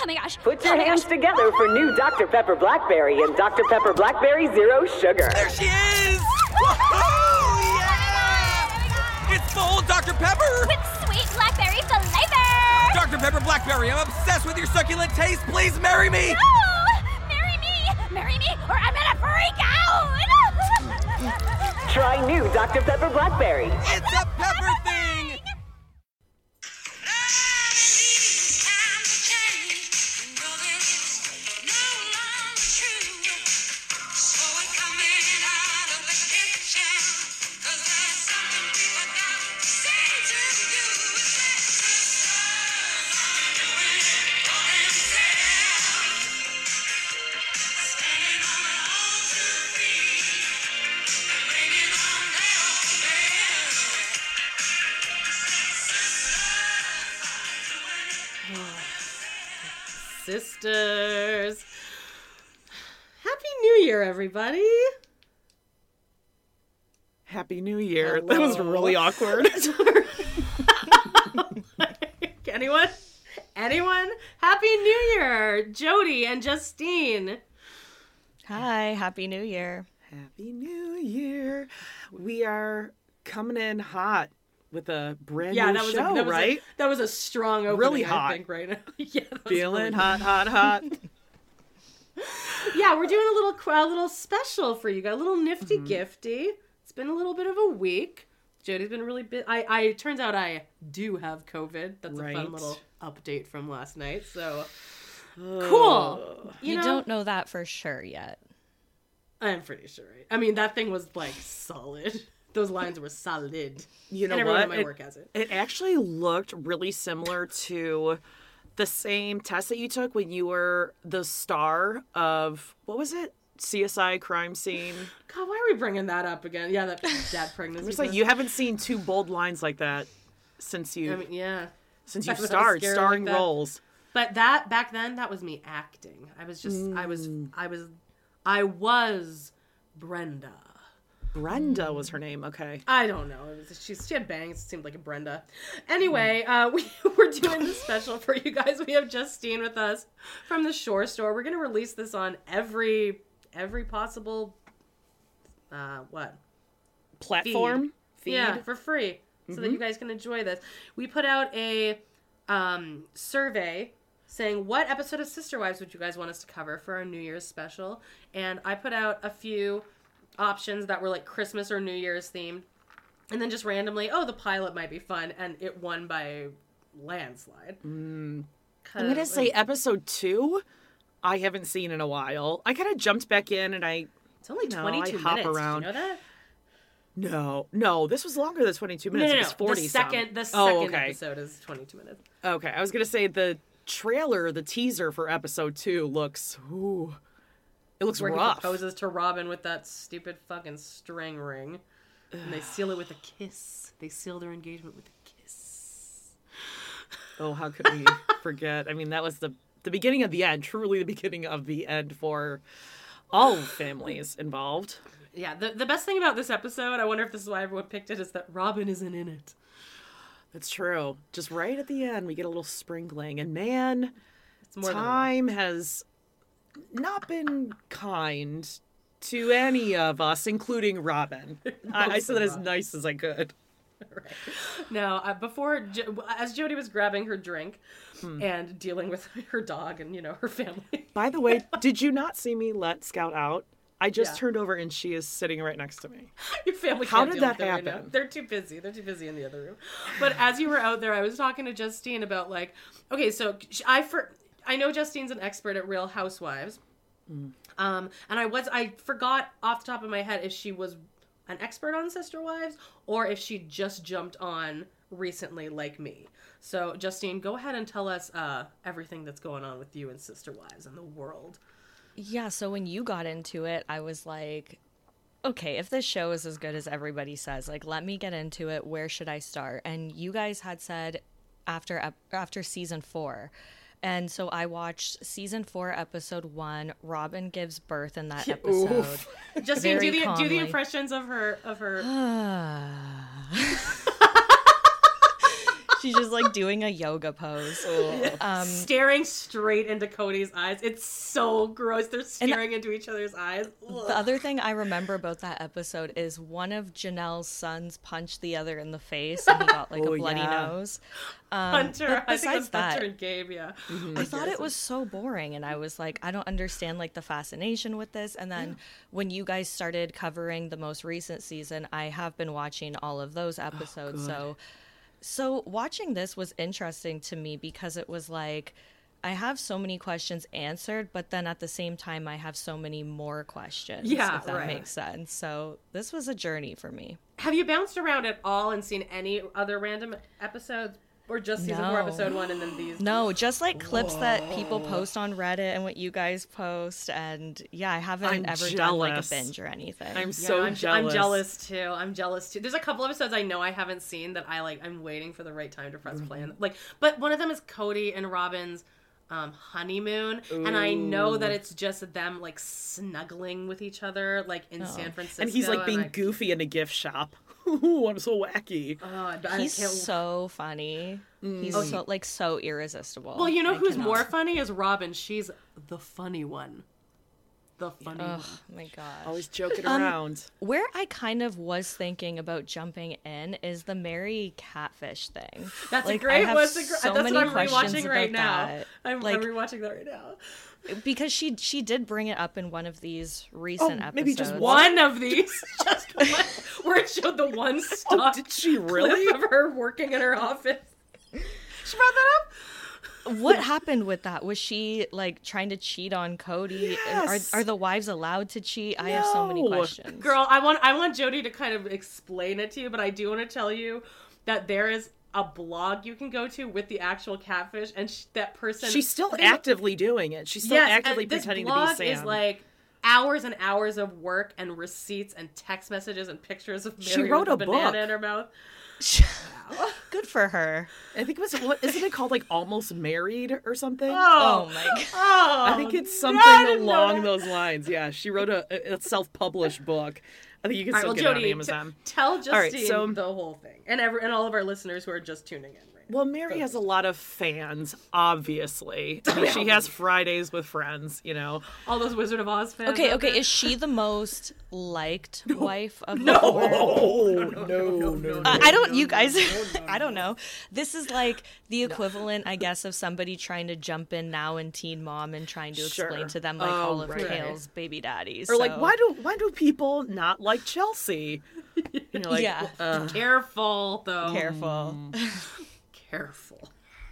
Oh my gosh. Put your hands together for new Dr. Pepper Blackberry and Dr. Pepper Blackberry Zero Sugar. There she is! Woohoo! Yeah! It's full Dr. Pepper! With sweet blackberry flavor! Dr. Pepper Blackberry, I'm obsessed with your succulent taste. Please marry me! No! Marry me! Marry me, or I'm gonna freak out! Try new Dr. Pepper Blackberry. It's a pepper thing! Sisters. Happy New Year, everybody. Happy New Year. Hello. That was really awkward. Anyone? Happy New Year, Jody and Justine. Hi, Happy New Year. Happy New Year. We are coming in hot with a brand new show, right? That was a strong opening, Really hot. I think, right now. Yeah, that was Feeling really hot. Yeah, we're doing a little special for you guys, a little nifty gifty. It's been a little bit of a week. Jody's been really I turns out I do have COVID. That's a fun Right. little update from last night. So cool. You know, don't know that for sure yet. I'm pretty sure. I mean, that thing was like solid. Those lines were solid. You know and everyone what? at my work has it. It actually looked really similar to the same test that you took when you were the star of, what was it? CSI Crime Scene. God, why are we bringing that up again? Yeah, that dad pregnancy. It's like you haven't seen two bold lines like that since you yeah. since you I was starred scared starring like that. roles. But that back then, that was me acting. I was just, I was Brenda. Brenda was her name. Okay. I don't know. She had bangs. It seemed like a Brenda. Anyway, we're doing this special for you guys. We have Justine with us from the Shore Store. We're going to release this on every possible, Platform? Feed? Yeah, for free. So that you guys can enjoy this. We put out a survey saying what episode of Sister Wives would you guys want us to cover for our New Year's special. And I put out a few options that were like Christmas or New Year's themed. And then just randomly, the pilot might be fun. And it won by landslide. I'm going to say episode 2, I haven't seen in a while. I kind of jumped back in and it's only 22 hop minutes. around. Do you know that? No, this was longer than 22 minutes. No. It was 40 The some. second episode is 22 minutes. Okay, I was going to say the trailer, the teaser for episode 2 looks, it looks Where rough. he proposes to Robin with that stupid fucking string ring. And they seal it with a kiss. They seal their engagement with a kiss. Oh, how could we forget? I mean, that was the beginning of the end, truly the beginning of the end for all families involved. Yeah, the best thing about this episode, I wonder if this is why everyone picked it, is that Robin isn't in it. That's true. Just right at the end, we get a little sprinkling. And man, It's more time has not been kind to any of us, including Robin. I said that as nice as I could. Right. Now, as Jody was grabbing her drink and dealing with her dog and, her family. By the way, did you not see me let Scout out? I just Yeah. turned over and she is sitting right next to me. Your family How can't did deal that with it right happen? now. They're too busy. They're too busy in the other room. But as you were out there, I was talking to Justine about okay, so I know Justine's an expert at Real Housewives. And I forgot off the top of my head if she was an expert on Sister Wives or if she just jumped on recently like me. So Justine, go ahead and tell us everything that's going on with you and Sister Wives and the world. Yeah, so when you got into it, I was like, okay, if this show is as good as everybody says, let me get into it. Where should I start? And you guys had said after season 4. And so I watched season 4, episode 1. Robin gives birth in that episode. Justine, Very do the calmly. impressions of her. She's just like doing a yoga pose. Staring straight into Cody's eyes. It's so gross. They're staring into each other's eyes. Ugh. The other thing I remember about that episode is one of Janelle's sons punched the other in the face and he got like a bloody nose. Hunter. but I think it was besides that, Hunter and Gabe, yeah. I thought it was so boring, and I was like, I don't understand like the fascination with this. And then when you guys started covering the most recent season, I have been watching all of those episodes. So watching this was interesting to me because it was like I have so many questions answered, but then at the same time I have so many more questions. Yeah, if that right. makes sense. So this was a journey for me. Have you bounced around at all and seen any other random episodes? Or just season 4, episode 1, and then these? No, just like clips that people post on Reddit and what you guys post. And yeah, I haven't ever done like a binge or anything. I'm I'm jealous too. I'm jealous too. There's a couple episodes I know I haven't seen that I'm waiting for the right time to press play. But one of them is Cody and Robin's honeymoon, and I know that it's just them like snuggling with each other like in San Francisco, and he's like being goofy in a gift shop. Ooh, I'm so wacky. He's so funny. He's so irresistible. Well, you know who's more funny is Robin. She's the funny one. The funny one. Oh my gosh. Always joking around. Where I kind of was thinking about jumping in is the Mary catfish thing. That's like, a great one. so that's what many I'm questions rewatching right about now. that. I'm Like, rewatching that right now. because she did bring it up in one of these recent episodes. maybe just One of these, just one, where it showed the one stock did she really? clip of her working in her office. She brought that up. What happened with that? Was she like trying to cheat on Cody? Yes. Are the wives allowed to cheat? I have so many No. questions. Girl, I want Jody to kind of explain it to you, but I do want to tell you that there is a blog you can go to with the actual catfish, and that person... She's still actively doing it. She's still actively pretending to be Sam. This blog is like hours and hours of work and receipts and text messages and pictures of Mary She wrote with a banana book. in her mouth. Good for her. I think isn't it called like Almost Married or something? Oh my god. I think it's something along those lines. Yeah, she wrote a self-published book. I think you can still get it on Amazon. Tell Justine All right, so- the whole thing, and all of our listeners who are just tuning in. Right now. Well, Mary has a lot of fans, obviously. I mean, she has Fridays with Friends, you know. All those Wizard of Oz fans. Okay, out there. is she the most liked wife of the four? No. I don't, you guys, I don't know. This is like the equivalent, I guess, of somebody trying to jump in now in Teen Mom and trying to explain to them like all of Kale's baby daddies. Or like, why do people not like Chelsea? You know, like, yeah. Careful though. Careful. Careful.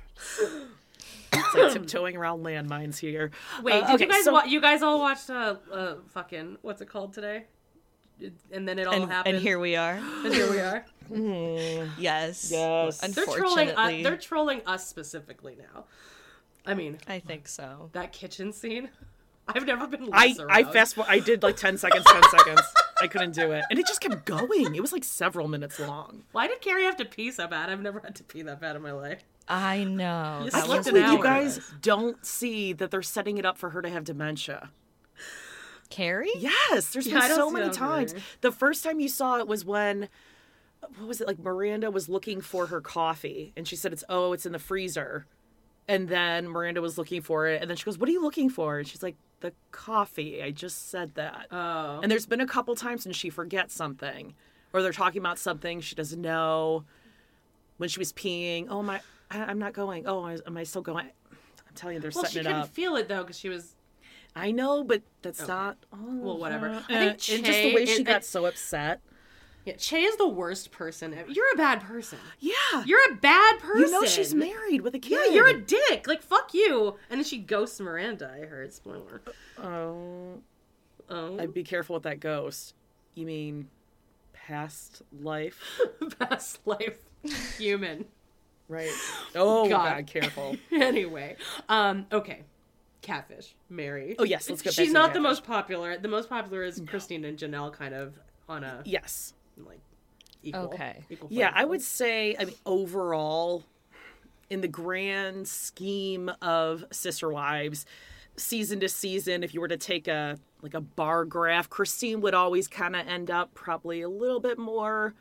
It's like tiptoeing around landmines here. Wait, did you guys you guys all watched fucking what's it called today? And then it all happened. And here we are. And here we are. Yes. Yes. Unfortunately. They're trolling us specifically now. I mean, I think so. that kitchen scene. I've never been less aroused. I did like 10 seconds. I couldn't do it. And it just kept going. It was like several minutes long. Why did Carrie have to pee so bad? I've never had to pee that bad in my life. I know. You I slept can't an believe you hour. guys don't see that they're setting it up for her to have dementia. Carrie? Yes, there's Yeah, been I don't so see many that times. very. The first time you saw it was when, what was it, like Miranda was looking for her coffee and she said it's in the freezer. And then Miranda was looking for it and then she goes, "What are you looking for?" And she's like, "The coffee. I just said that." Oh. And there's been a couple times when she forgets something or they're talking about something she doesn't know. When she was peeing, I'm not going. Oh, am I still going? I'm telling you, they're Well, she setting it couldn't up. feel it though because she was. I know, but that's not. Oh, Well, whatever. I think and just the way she got so upset. Yeah, Che is the worst person ever. You're a bad person. Yeah, You're a bad person. you know she's married with a kid. Yeah, you're a dick. Like, fuck you. And then she ghosts Miranda, I heard. Spoiler. Oh, Oh. I'd be careful with that ghost. You mean past life, Past life human. right? Oh God. God, careful. Anyway. Okay. Catfish. Mary. Oh yes, let's get back She's to not the catfish. most popular. The most popular is Christine and Janelle kind of on a, Yes. like, equal. Okay. Equal Yeah, playing I would field. say, I mean, overall, in the grand scheme of Sister Wives, season to season, if you were to take a bar graph, Christine would always kind of end up probably a little bit more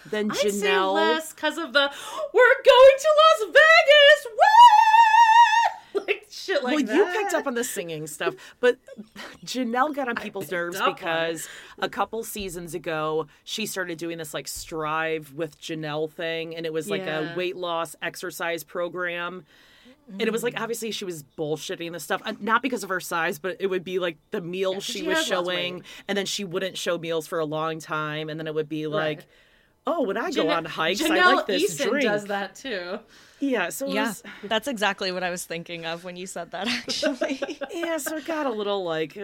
then I'd say Janelle. less because of the we're going to Las Vegas. Woo! Like shit like Well, that. you picked up on the singing stuff, but Janelle got on people's nerves up on because a couple seasons ago she started doing this like Strive with Janelle thing, and it was like a Yeah. weight loss exercise program. And it was like obviously she was bullshitting the stuff, not because of her size, but it would be like the meals she she was has lost showing, weight. and then she wouldn't show meals for a long time, and then it would be like, Right. oh, when I go on hikes, I Janelle like this Eason drink. does that too. Yeah, so it Yeah, was, that's exactly what I was thinking of when you said that, actually. yeah, so it got a little like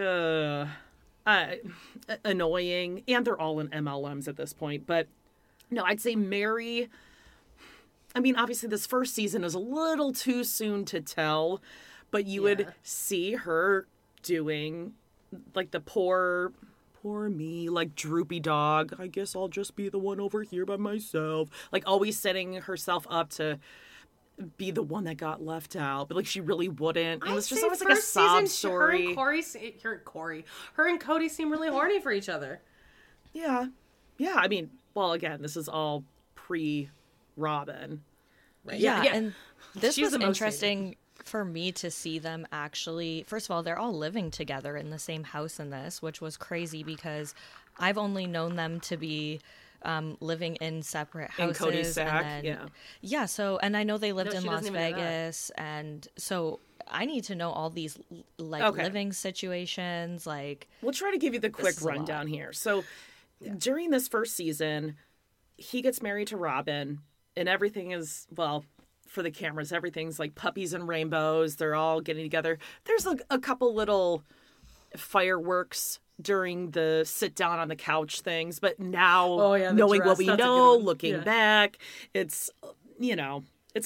annoying, and they're all in MLMs at this point. But no, I'd say Mary. I mean, obviously, this first season is a little too soon to tell, but you would see her doing like the poor me, like droopy dog. I guess I'll just be the one over here by myself. Like always setting herself up to be the one that got left out, but like she really wouldn't. It was just always like a sob story. Her and Cody seem really horny for each other. Yeah. I mean, well, again, this is all pre-Robin. Right? Yeah, and this She's was the most interesting for me to see them actually. First of all, they're all living together in the same house in this, which was crazy because I've only known them to be living in separate houses. In Cody's sack, and yeah. Yeah, so, and I know they lived No, in she Las doesn't even know that. Vegas, and so I need to know all these like Okay. living situations, like We'll try to give you the quick is a lot. rundown here. So during this first season, he gets married to Robin, and everything is, well, for the cameras, everything's like puppies and rainbows. They're all getting together. There's a couple little fireworks during the sit down on the couch things, but now the knowing dress, what we that's a good know, one. looking Yeah. back, it's, it's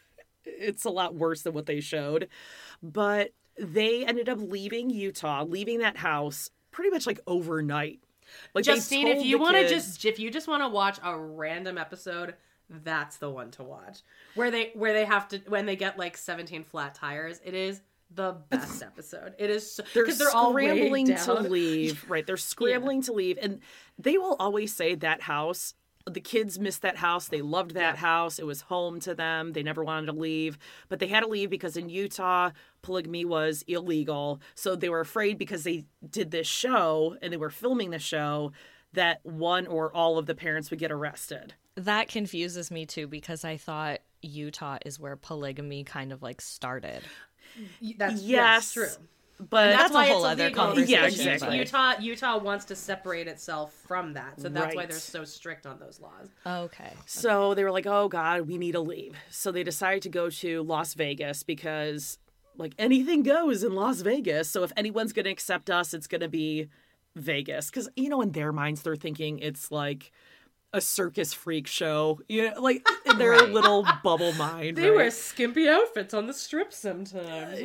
a lot worse than what they showed. But they ended up leaving Utah, leaving that house pretty much like overnight. Like they Justine, told if you the want to kids- if you just want to watch a random episode, that's the one to watch. Where they have to when they get like 17 flat tires. It is the best episode. It is they're because they're all weighed scrambling to down. leave. Right, they're scrambling to leave, and they will always say that house. The kids missed that house. They loved that house. It was home to them. They never wanted to leave, but they had to leave because in Utah, polygamy was illegal. So they were afraid because they did this show and they were filming the show that one or all of the parents would get arrested. that confuses me too because I thought Utah is where polygamy kind of like started. That's Yes, true. But That's That's a why whole it's other illegal. conversation. Yeah, Because exactly. Utah wants to separate itself from that, so that's why Right. they're so strict on those laws. Okay. So they were like, oh God, we need to leave. So they decided to go to Las Vegas because like anything goes in Las Vegas. So if anyone's going to accept us, it's going to be Vegas. Because, in their minds, they're thinking it's like a circus freak show. Like in their little bubble mind. They right? wear skimpy outfits on the strip sometimes.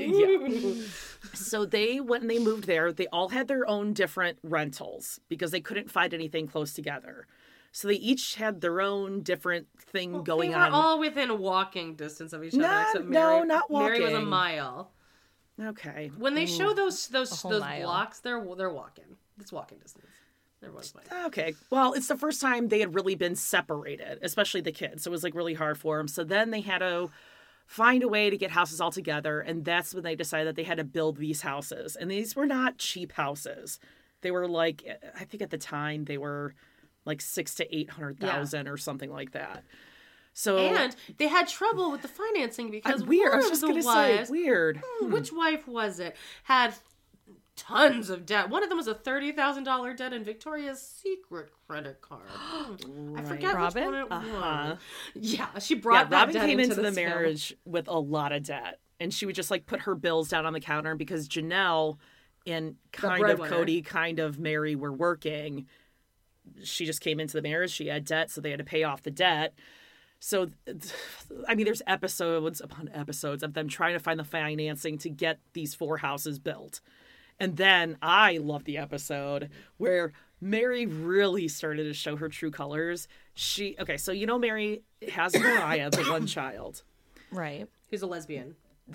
So they went and they moved there. They all had their own different rentals because they couldn't find anything close together. So they each had their own different thing going They were on. all within walking distance of each other, No, except no, Mary. not Mary was a walking. mile. Okay. When they show those whole mile. blocks, they're walking. It's walking distance. Everyone's fine. Okay. Well, it's the first time they had really been separated, especially the kids. So it was like really hard for them. So then they had to find a way to get houses all together. And that's when they decided that they had to build these houses. And these were not cheap houses. They were like, I think at the time they were like 600,000 to 800,000 or something like that. So And they had trouble with the financing because weird. I one was of just the gonna wives, say weird. which wife was it, had tons of debt. One of them was a $30,000 debt in Victoria's Secret credit card. I forget Robin? which one it was. Uh-huh. Yeah, she Yeah, brought that Robin debt came into the this film. marriage with a lot of debt, and she would just like put her bills down on the counter because Janelle and kind of breadwinner. Cody, kind of Mary were working. She just came into the marriage. She had debt, so they had to pay off the debt. So, I mean, there's episodes upon episodes of them trying to find the financing to get these 4 houses built. And then I love the episode where Mary really started to show her true colors. So Mary has Mariah, the one child. Right. Who's a lesbian.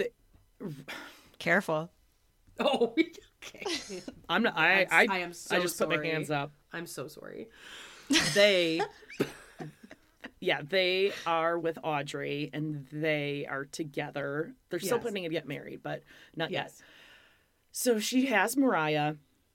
Careful. Oh, okay. I'm not. I am so I just put my sorry. hands up. I'm so sorry. They yeah, they are with Audrey, and they are together. They're still Yes. planning to get married, but not yet. Yes. So she has Mariah,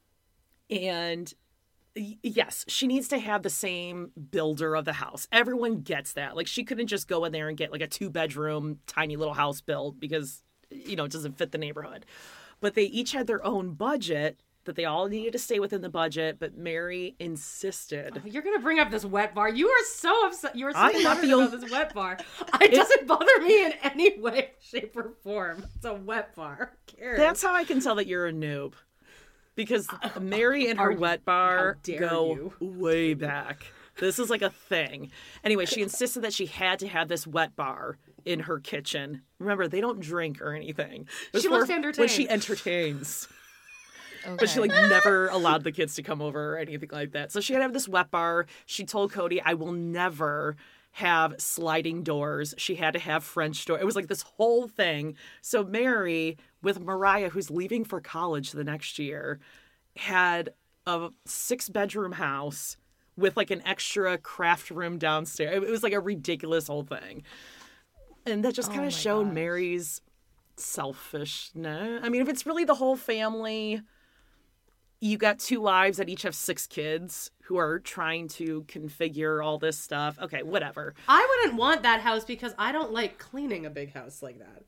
and yes, she needs to have the same builder of the house. Everyone gets that. Like, she couldn't just go in there and get like a 2-bedroom, tiny little house built because, it doesn't fit the neighborhood. But they each had their own budget that they all needed to stay within the budget, but Mary insisted. You're gonna bring up this wet bar. You are so upset. You are so I'm not buttered the about this wet bar. It doesn't bother me in any way, shape, or form. It's a wet bar. Who cares? That's how I can tell that you're a noob. Because Mary and her wet bar how dare go you. way back. This is like a thing. Anyway, she insisted that she had to have this wet bar in her kitchen. Remember, they don't drink or anything. It was She loves for to entertain. when she entertains. Okay. But she never allowed the kids to come over or anything like that. So she had to have this wet bar. She told Cody, I will never have sliding doors. She had to have French door. It was like this whole thing. So Mary, with Mariah, who's leaving for college the next year, had a 6-bedroom house with like an extra craft room downstairs. It was like a ridiculous whole thing. And that just kind my of showed gosh. Mary's selfishness. I mean, if it's really the whole family, you got 2 wives that each have 6 kids who are trying to configure all this stuff. Okay, whatever. I wouldn't want that house because I don't like cleaning a big house like that.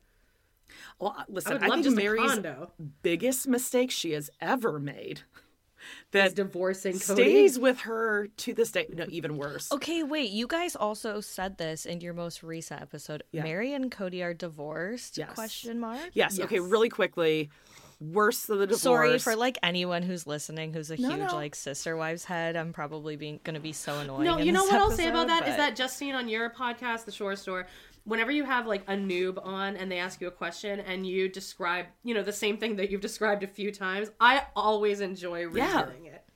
Well, I listen, would I love think just Mary's a condo. biggest mistake she has ever made Is that divorcing Cody. stays with her to this day. No, even worse. Okay, wait. You guys also said this in your most recent episode. Yeah. Mary and Cody are divorced? Yes. Question mark. Yes. Okay. Yes. Really quickly. Worse than the divorce. Sorry for anyone who's listening who's a huge no. sister wives head. I'm probably going to be so annoying. No, in you know this what I'll say about episode, that is but- that Justine, on your podcast, The Shore Store, whenever you have like a noob on and they ask you a question and you describe, the same thing that you've described a few times, I always enjoy rehearing it.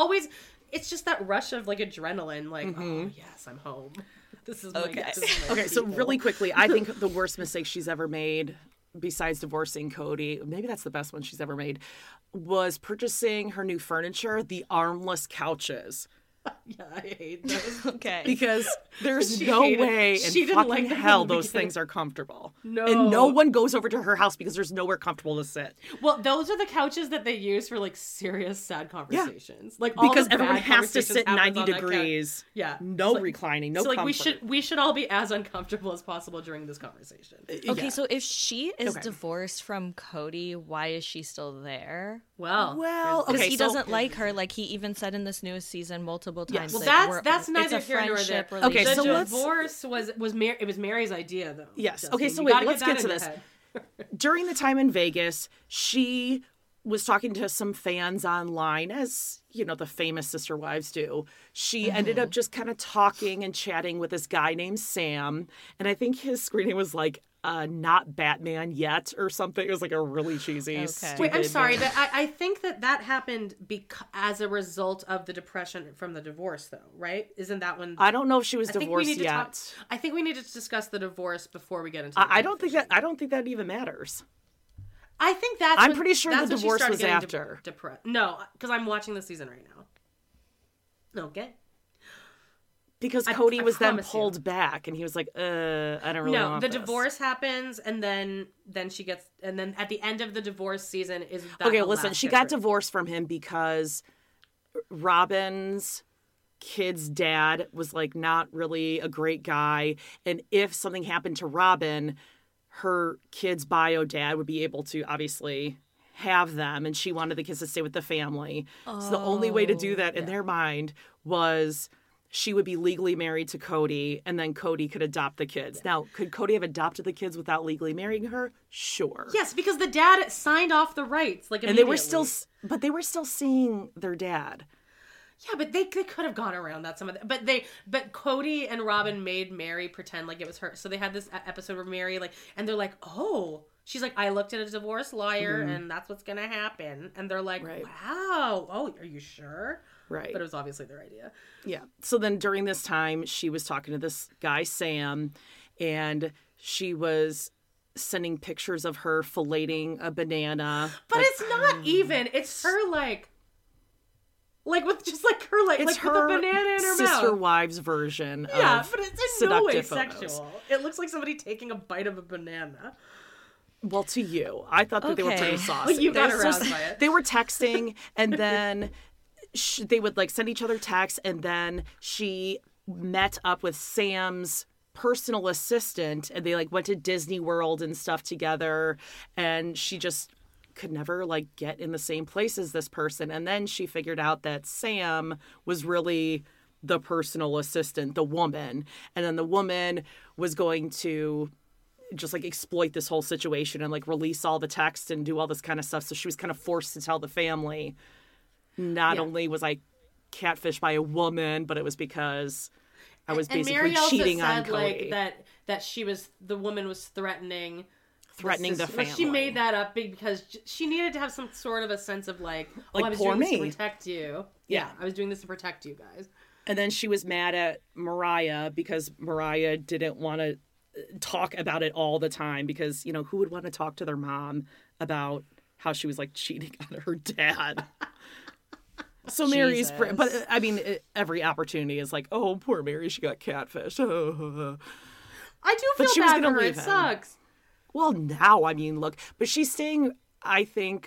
It's just that rush of like adrenaline, like, oh yes, I'm home. This is my, Okay. this is my Okay. So people. really quickly, I think the worst mistake she's ever made, besides divorcing Cody, maybe that's the best one she's ever made, was purchasing her new furniture, the armless couches. Yeah, I hate those. Okay. Because there's She no hated- way she in didn't fucking like them hell in the those beginning. things are comfortable. No. And no one goes over to her house because there's nowhere comfortable to sit. Well, those are the couches that they use for like serious sad conversations. Like all Because the everyone bad has to conversations sit happens 90 on that couch. degrees. Yeah. No So- reclining, no so like comfort. we should all be as uncomfortable as possible during this conversation. Okay, Yeah. so if she is Okay. divorced from Cody, why is she still there? Well, Well, Because okay, he so- doesn't like her. Like he even said in this newest season multiple times. Yes. Like, Well, that's it's neither a here nor there. friendship Okay, the so relationship. let's- divorce it was Mary's idea though. Yes. Justine. Okay, so You wait, gotta let's that get to in your this. head. During the time in Vegas, she was talking to some fans online, as the famous sister wives do. She ended up just kind of talking and chatting with this guy named Sam, and I think his screen name was like "Not Batman Yet" or something. It was like a really cheesy. Okay. Stupid Wait, I'm sorry. name. I think that happened as a result of the depression from the divorce, though, right? Isn't that when? I don't know if she was I think we divorced need to yet. talk. I think we need to discuss the divorce before we get into. I don't think that. I don't think that even matters. I think that's. I'm when- pretty sure that's the when she divorce started was getting after. Depressed. No, because I'm watching the season right now. Okay. Because I Cody was then promise you. pulled back, and he was like, I don't really No, want the this." divorce happens, and then she gets, and then at the end of the divorce season is that Okay, the listen, last she got difference. divorced from him because Robin's kid's dad was like not really a great guy, and if something happened to Robin, her kid's bio dad would be able to obviously have them, and she wanted the kids to stay with the family. So the only way to do that in their mind was she would be legally married to Cody, and then Cody could adopt the kids. Now, could Cody have adopted the kids without legally marrying her? Sure. Yes, because the dad signed off the rights, like, And they were immediately. still, but they were still seeing their dad. Yeah, but they could have gone around that some of the, but Cody and Robin made Mary pretend like it was her. So they had this episode where Mary and they're like, oh, she's like, I looked at a divorce lawyer and that's what's gonna happen. And they're like, Right. wow, oh, are you sure? Right. But it was obviously their idea. Yeah. So then during this time, she was talking to this guy, Sam, and she was sending pictures of her filleting a banana. But it's not even. It's her Like with just like her like It's with a banana in her sister mouth. wives version Yeah, of but it's in no way seductive photos. sexual. It looks like somebody taking a bite of a banana. Well, to you, I thought that they were Okay. pretty saucy. You got They're aroused by it. They were texting, and then they would like send each other texts, and then she met up with Sam's personal assistant, and they like went to Disney World and stuff together, and she just could never like get in the same place as this person. And then she figured out that Sam was really the personal assistant, the woman, and then the woman was going to just like exploit this whole situation and like release all the text and do all this kind of stuff. So she was kind of forced to tell the family. Not only was I catfished by a woman, but it was because I was basically Mary also cheating on said Cody. like that the woman was threatening The sister. family. Like, she made that up because she needed to have some sort of a sense of like, Like, I was poor doing this to me. protect you. Yeah. I was doing this to protect you guys. And then she was mad at Mariah because Mariah didn't want to talk about it all the time because, you know, who would want to talk to their mom about how she was like cheating on her dad? So Mary's, Jesus. but I mean, every opportunity is like, oh, poor Mary, she got catfished. I do But feel she was bad gonna for her. leave It him. sucks. Well, now, I mean, look, but she's staying, I think,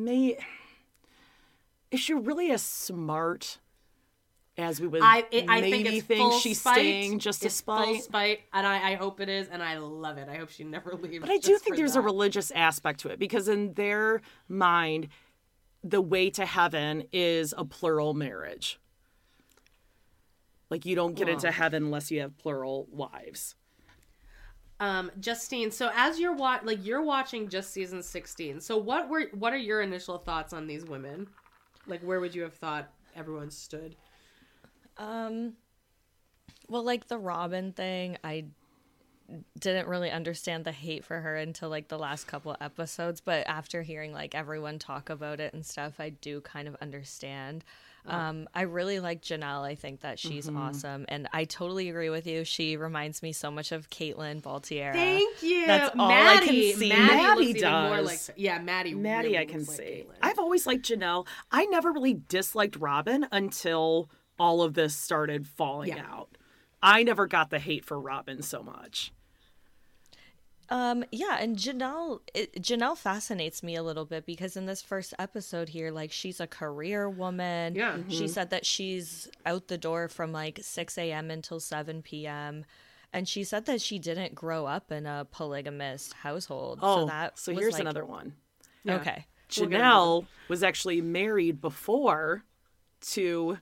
is she really as smart as we would I maybe think it's full she's spite. staying just to It's full spite? spite, and I hope it is, and I love it. I hope she never leaves. But I do think there's a religious aspect to it because in their mind, the way to heaven is a plural marriage. Like you don't get into heaven unless you have plural wives. Justine. So as you're watching just season 16. So what are your initial thoughts on these women? Like, where would you have thought everyone stood? Well, like the Robin thing, I didn't really understand the hate for her until like the last couple episodes, but after hearing like everyone talk about it and stuff, I do kind of understand. I really like Janelle. I think that she's awesome, and I totally agree with you. She reminds me so much of Caitlin Baltiera. Thank you. That's all I can see. Maddie Maddie looks even more does. like Maddie. Maddie, really I can looks like see. Caitlyn. I've always liked Janelle. I never really disliked Robin until all of this started falling out. I never got the hate for Robin so much. Yeah, and Janelle fascinates me a little bit because in this first episode here, like she's a career woman. Yeah. She said that she's out the door from like 6 a.m. until 7 p.m. And she said that she didn't grow up in a polygamous household. Oh, so here's like, another one. Okay. Janelle was actually married before to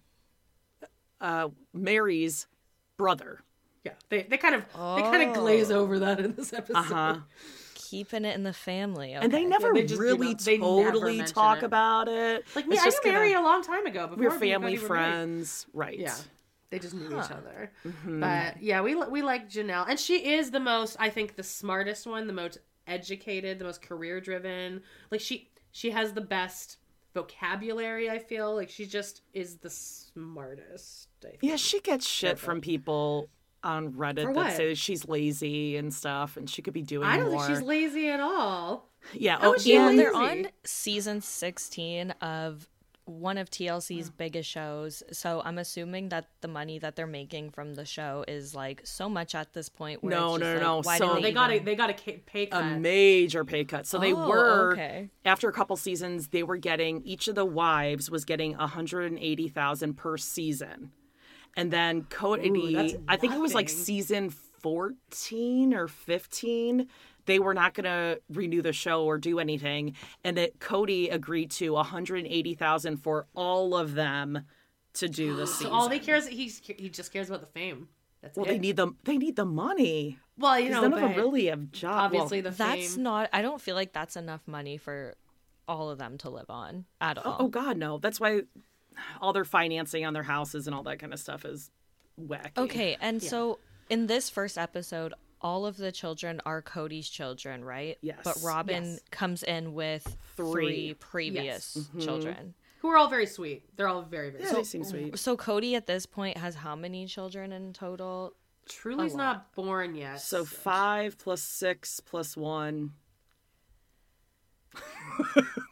Mary's brother. Yeah, they kind of glaze over that in this episode. Uh-huh. Keeping it in the family. Okay. And they never they just do really not- they never totally mention talk it. about it. Like me, It's I just knew Mary kinda- a long time ago. Before we're me and family Cody were married. friends, right? Yeah, they just knew each other. But yeah, we like Janelle, and she is the most, I think, the smartest one, the most educated, the most career driven. Like she has the best vocabulary. I feel like she just is the smartest. I think. Yeah, she gets shit from people on Reddit For that what? say that she's lazy and stuff, and she could be doing I don't more. think she's lazy at all. Yeah. How Oh, is she Yeah, and they're lazy? on season 16 of one of TLC's biggest shows. So I'm assuming that the money that they're making from the show is like so much at this point. Where No, it's just no, like, no. Why So- did They even- got a pay cut. a major pay cut. So they Oh, were okay. after a couple seasons, they were getting each of the wives was getting $180,000 per season, and then Cody, that's I think it was like nothing. season 14 or 15. They were not going to renew the show or do anything, and that Cody agreed to $180,000 for all of them to do the season. So all they cares he just cares about the fame. That's well, it. they need the money. Well, you 'Cause know, none of them but really have jobs. obviously the That's fame. not. I don't feel like that's enough money for all of them to live on at all. Oh God, no. That's why all their financing on their houses and all that kind of stuff is wacky. Okay, and so in this first episode, all of the children are Cody's children, right? Yes. But Robin Yes. comes in with Three. three previous children. Who are all very sweet. They're all very, very Yeah, sweet. they seem sweet. So Cody at this point has how many children in total? Truly's not born yet. So 5 plus 6 plus 1.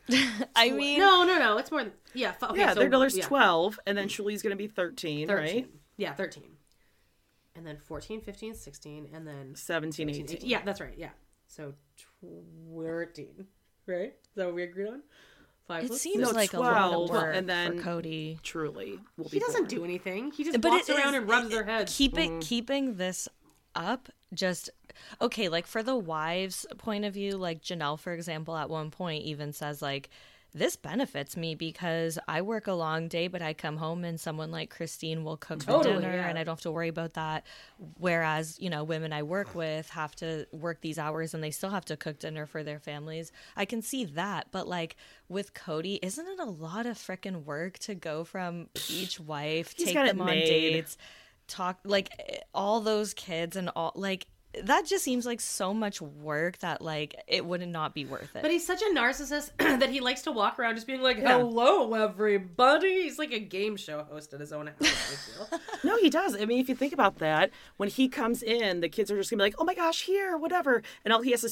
I mean, No. It's more than... Yeah, okay, Yeah, so, their daughter's yeah, 12, and then Shuli's going to be 13, 13. right? Yeah, 13. And then 14, 15, 16, and then... 17, 18. Yeah, that's right, yeah. So 13, right? Is that what we agreed on? 5 it plus seems No, like a lot of 12, work and then for Cody. Truly will be He doesn't born. do anything. He just But walks it around is- and rubs their heads. Keeping this up just okay, like for the wives' point of view, like Janelle, for example, at one point even says like, this benefits me because I work a long day, but I come home and someone like Christine will cook the Totally, dinner yeah. and I don't have to worry about that. Whereas, you know, women I work with have to work these hours and they still have to cook dinner for their families. I can see that. But like with Cody, isn't it a lot of frickin' work to go from each wife, He's take got it them on made. dates, talk like all those kids and all like that just seems like so much work that like it would not be worth it. But he's such a narcissist that he likes to walk around just being like, hello, everybody. He's like a game show host at his own house, I feel. No, he does. I mean, if you think about that, when he comes in, the kids are just going to be like, oh my gosh, here, whatever. And all he has to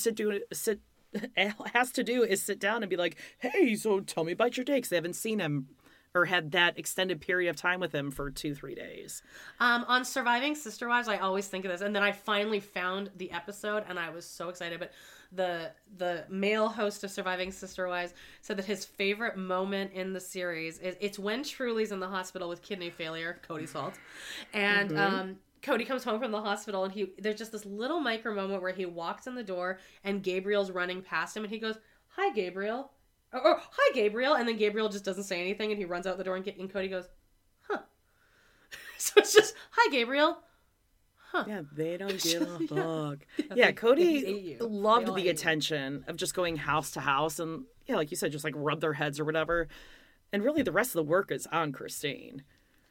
do is sit down and be like, hey, so tell me about your day, because they haven't seen him or had that extended period of time with him for 2-3 days. On Surviving Sister Wives, I always think of this, and then I finally found the episode, and I was so excited. But the male host of Surviving Sister Wives said that his favorite moment in the series is it's when Truly's in the hospital with kidney failure, Cody's fault, and Cody comes home from the hospital, and there's just this little micro moment where he walks in the door, and Gabriel's running past him, and he goes, "Hi, Gabriel." Or, "Hi, Gabriel," and then Gabriel just doesn't say anything, and he runs out the door, and Cody goes, "Huh." So it's just, "Hi, Gabriel." Yeah, they don't give a fuck. They hate Cody you. They loved all the hate you. attention of just going house to house and, yeah, like you said, just like rub their heads or whatever. And really the rest of the work is on Christine.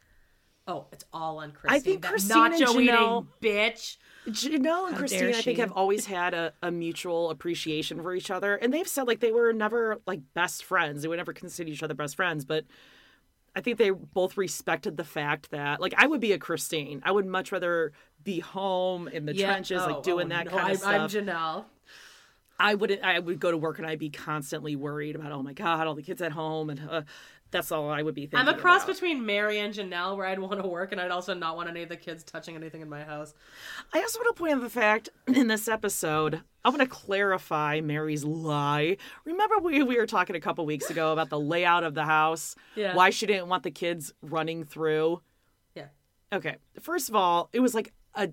Oh, it's all on Christine. I think that Christine and nacho Janelle- eating bitch. Janelle and How Christine, dare I think, she. have always had a mutual appreciation for each other. And they've said, like, they were never, like, best friends. They would never consider each other best friends. But I think they both respected the fact that, like, I would be a Christine. I would much rather be home in the trenches, like, doing that kind of stuff. I'm Janelle. I would go to work and I'd be constantly worried about, oh, my God, all the kids at home. And that's all I would be thinking I'm a cross about. between Mary and Janelle, where I'd want to work, and I'd also not want any of the kids touching anything in my house. I also want to point out the fact in this episode, I want to clarify Mary's lie. Remember we were talking a couple weeks ago about the layout of the house? Yeah. Why she didn't want the kids running through? Yeah. Okay. First of all, it was like a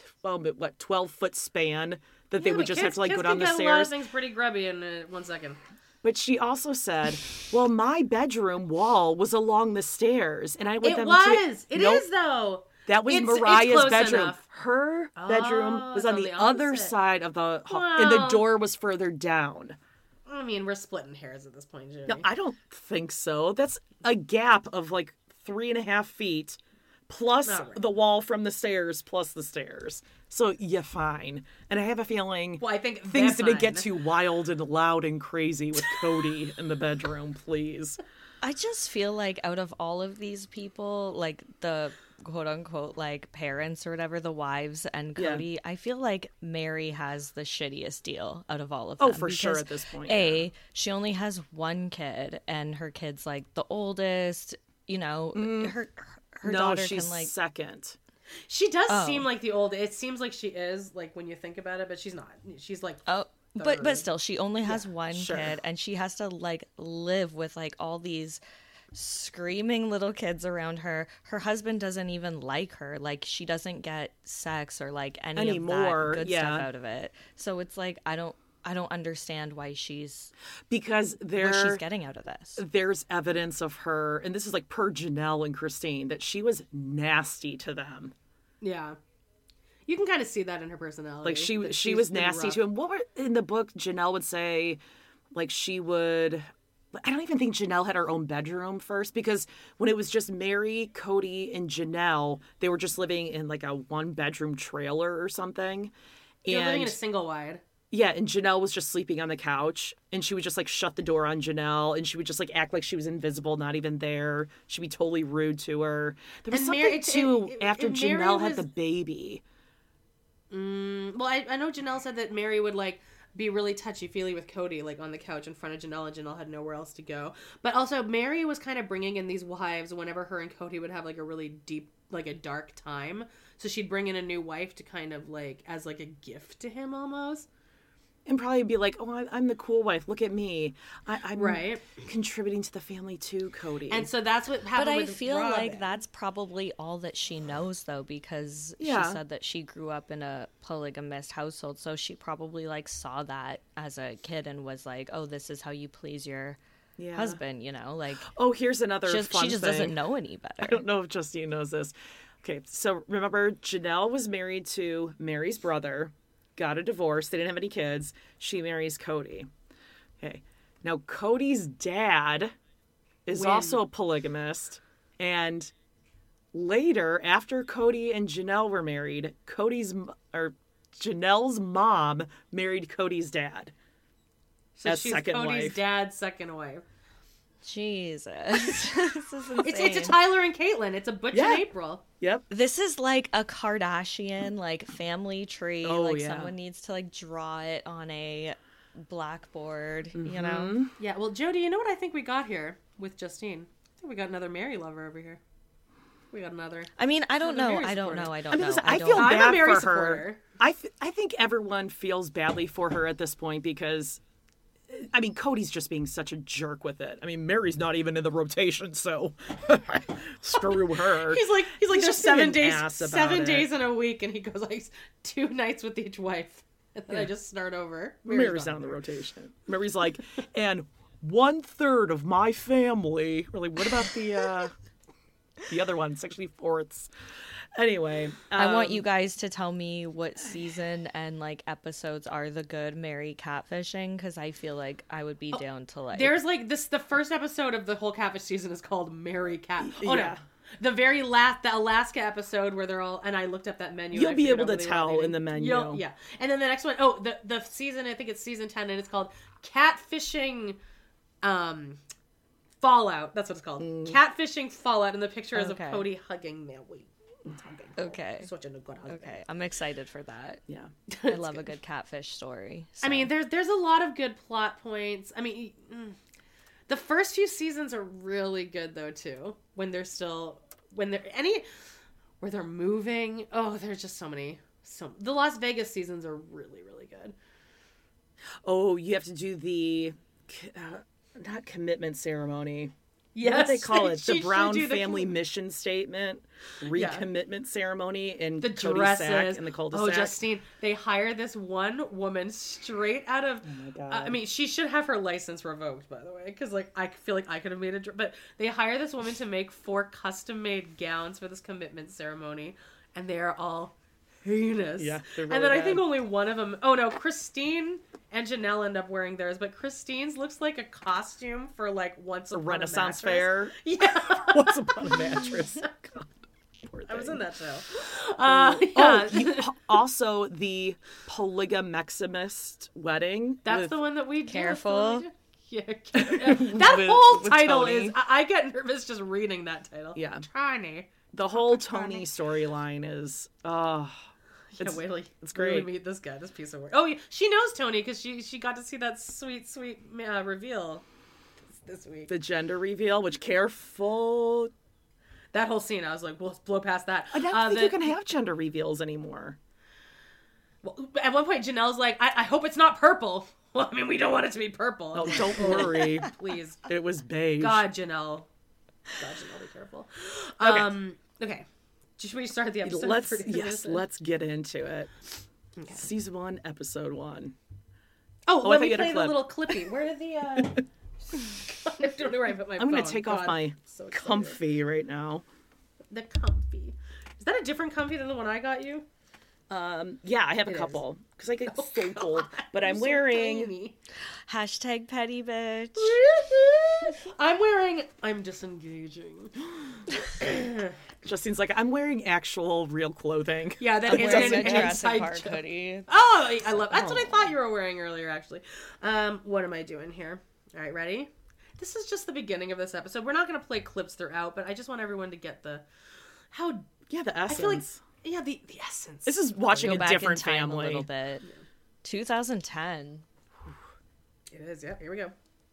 12-foot span that they would just have to like go down the A lot of stairs. things pretty grubby in 1 second. But she also said, well, my bedroom wall was along the stairs. And I went It them was. to... It Nope. is, though. That was It's Mariah's close bedroom. enough. Her bedroom was it's on on the the other opposite. side of the hall, and the Well. door was further down. I mean, we're splitting hairs at this point, Judy. No, I don't think so. That's a gap of like 3.5 feet, plus All right. the wall from the stairs, plus the stairs. So you're fine. And I have a feeling Well, I think things they're didn't get fine. too wild and loud and crazy with Cody in the bedroom, please. I just feel like out of all of these people, like the quote unquote like parents or whatever, the wives and Yeah. Cody, I feel like Mary has the shittiest deal out of all of Oh, them. for sure because, at this point, she only has one kid and her kid's like the oldest, you know, her No, daughter she's can like second. She does seem like the old. It seems like she is, like, when you think about it, but she's not. She's like, but still she only has one sure. kid and she has to like live with like all these screaming little kids around her. Her husband doesn't even like her. Like she doesn't get sex or like any Anymore, of that good yeah. stuff out of it. So it's like I don't understand why she's Because what she's getting out of this. there's evidence of her, and this is like per Janelle and Christine, that she was nasty to them. yeah. You can kind of see that in her personality. Like that she she's was pretty nasty rough. to him. What were in the book? Janelle would say, like she would. I don't even think Janelle had her own bedroom first, because when it was just Mary, Cody, and Janelle, they were just living in like a 1-bedroom trailer or something. You're living in And a single wide. yeah, and Janelle was just sleeping on the couch, and she would just like shut the door on Janelle, and she would just like act like she was invisible, not even there. She'd be totally rude to her. There was And something Mary- too and after Mary Janelle had was- the baby. Well, I know Janelle said that Mary would like be really touchy-feely with Cody, like on the couch in front of Janelle, and Janelle had nowhere else to go. But also, Mary was kind of bringing in these wives whenever her and Cody would have like a really deep, like a dark time. So she'd bring in a new wife to kind of like, as like a gift to him almost. And probably be like, oh, I'm the cool wife. Look at me. I'm Right. contributing to the family too, Cody. And so that's what happened But I with feel Robin. like that's probably all that she knows, though, because Yeah. she said that she grew up in a polygamous household, so she probably like saw that as a kid and was like, "Oh, this is how you please your Yeah. husband," you know, like Oh, here's another she fun just thing. doesn't know any better. I don't know if Justine knows this. Okay, so remember, Janelle was married to Mary's brother, got a divorce. They didn't have any kids. She marries Cody. Okay, now Cody's dad is When? also a polygamist, and later, after Cody and Janelle were married, Janelle's mom married Cody's dad. So as she's second Cody's wife. dad's second wife. Jesus, this is insane. It's a Tyler and Caitlin. It's a Butch Yeah. and April. Yep. This is like a Kardashian like family tree. Oh, like yeah. someone needs to like draw it on a blackboard, you Mm-hmm. know? Yeah, well, Jody, you know what I think we got here with Justine? I think we got another Mary lover over here. We got another. I mean, I don't Another know. Mary I don't supporter. know. I I don't mean, know. listen, I I don't feel know. I'm a bad Mary for supporter. her. I think everyone feels badly for her at this point because, I mean, Cody's just being such a jerk with it. I mean, Mary's not even in the rotation, so screw her. He's like He's there's just being 7 an days, ass about 7 it. days in a week, and he goes like 2 nights with each wife, and then I just start over. Mary's not in the rotation. Mary's like, and 1/3 of my family. Or like, what about the other one, 64ths? Anyway, I want you guys to tell me what season and like episodes are the good Mary catfishing, because I feel like I would be down to like. There's like this. The first episode of the whole Catfish season is called Mary Cat. Oh Yeah. no. The very last, the Alaska episode where they're all, and I looked up that menu. You'll and I be figured able out to what they were all tell eating. in the menu. Yeah. And then the next one, oh, the season, I think it's season 10, and it's called Catfishing Fallout. That's what it's called. Catfishing Fallout, and the picture is of Okay. Cody hugging Mary. Okay. Such a good husband. Okay, I'm excited for that. yeah. I love a good catfish story. I mean, there's a lot of good plot points. I mean, the first few seasons are really good though too. When they're where they're moving. Oh, there's just so many. The Las Vegas seasons are really really good. Oh, you have to do the not commitment ceremony. Yes, What do they call it? she The should Brown do the family mission statement, recommitment ceremony in The Cody's dresses sack in the cul-de-sac. Oh, Justine, they hire this one woman straight out of. Oh my God. I mean, she should have her license revoked, by the way, because like I feel like I could have made it. But they hire this woman to make 4 custom-made gowns for this commitment ceremony, and they are all heinous. Yeah, they're and really then I bad. think only one of them. Oh no, Christine and Janelle end up wearing theirs, but Christine's looks like a costume for like Once a Upon Renaissance a Mattress. fair. Yeah. Once upon a mattress. God, poor I was thing. in that show. Oh, Yeah. also the polygameximist wedding. That's with- the one that we do. Careful. Yeah, that With- whole with title Tony. is. I get nervous just reading that title. Yeah. Tiny. The whole Tony storyline is. Yeah, wait till you it's really great. meet this guy, this piece of work. Oh, yeah, she knows Tony because she got to see that sweet reveal this week. The gender reveal, which careful. That whole scene, I was like, well, let's blow past that. I don't think you can have gender reveals anymore. Well, at one point, Janelle's like, I hope it's not purple. Well, I mean, we don't want it to be purple. Oh, don't worry. Please. It was beige. God, Janelle, be careful. Okay. Should we start the episode? Let's get into it. Okay. Season 1, episode 1. Oh, I let thought me you had a play the clip. little clippy. Where are the? I don't know where I put my I'm phone. going to take off God, my so excited. comfy right now. The comfy. Is that a different comfy than the one I got you? Yeah, I have a It couple because I get so God, cold. But I'm so wearing. tiny. Hashtag petty bitch. I'm disengaging. Justine's like, I'm wearing actual real clothing. Yeah, that I'm is wearing an a Jurassic inside Park joke. hoodie. Oh, I love. That's what I thought you were wearing earlier, actually. What am I doing here? All right, ready? This is just the beginning of this episode. We're not going to play clips throughout, but I just want everyone to get the Yeah, the essence. I feel like the essence. This is watching Go a back different in time family. a little bit. 2010. It is, yeah. Here we go.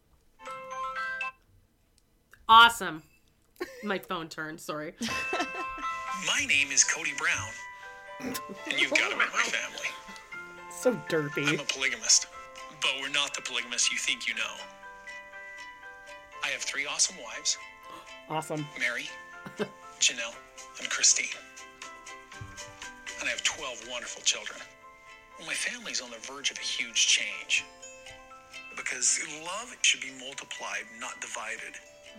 Awesome. My phone turned, sorry. My name is Cody Brown, and you've got to meet my family. So derpy. I'm a polygamist, but we're not the polygamist you think you know. I have 3 awesome wives, Awesome. Mary, Janelle, and Christine. And I have 12 wonderful children. Well, my family's on the verge of a huge change. Because love should be multiplied, not divided.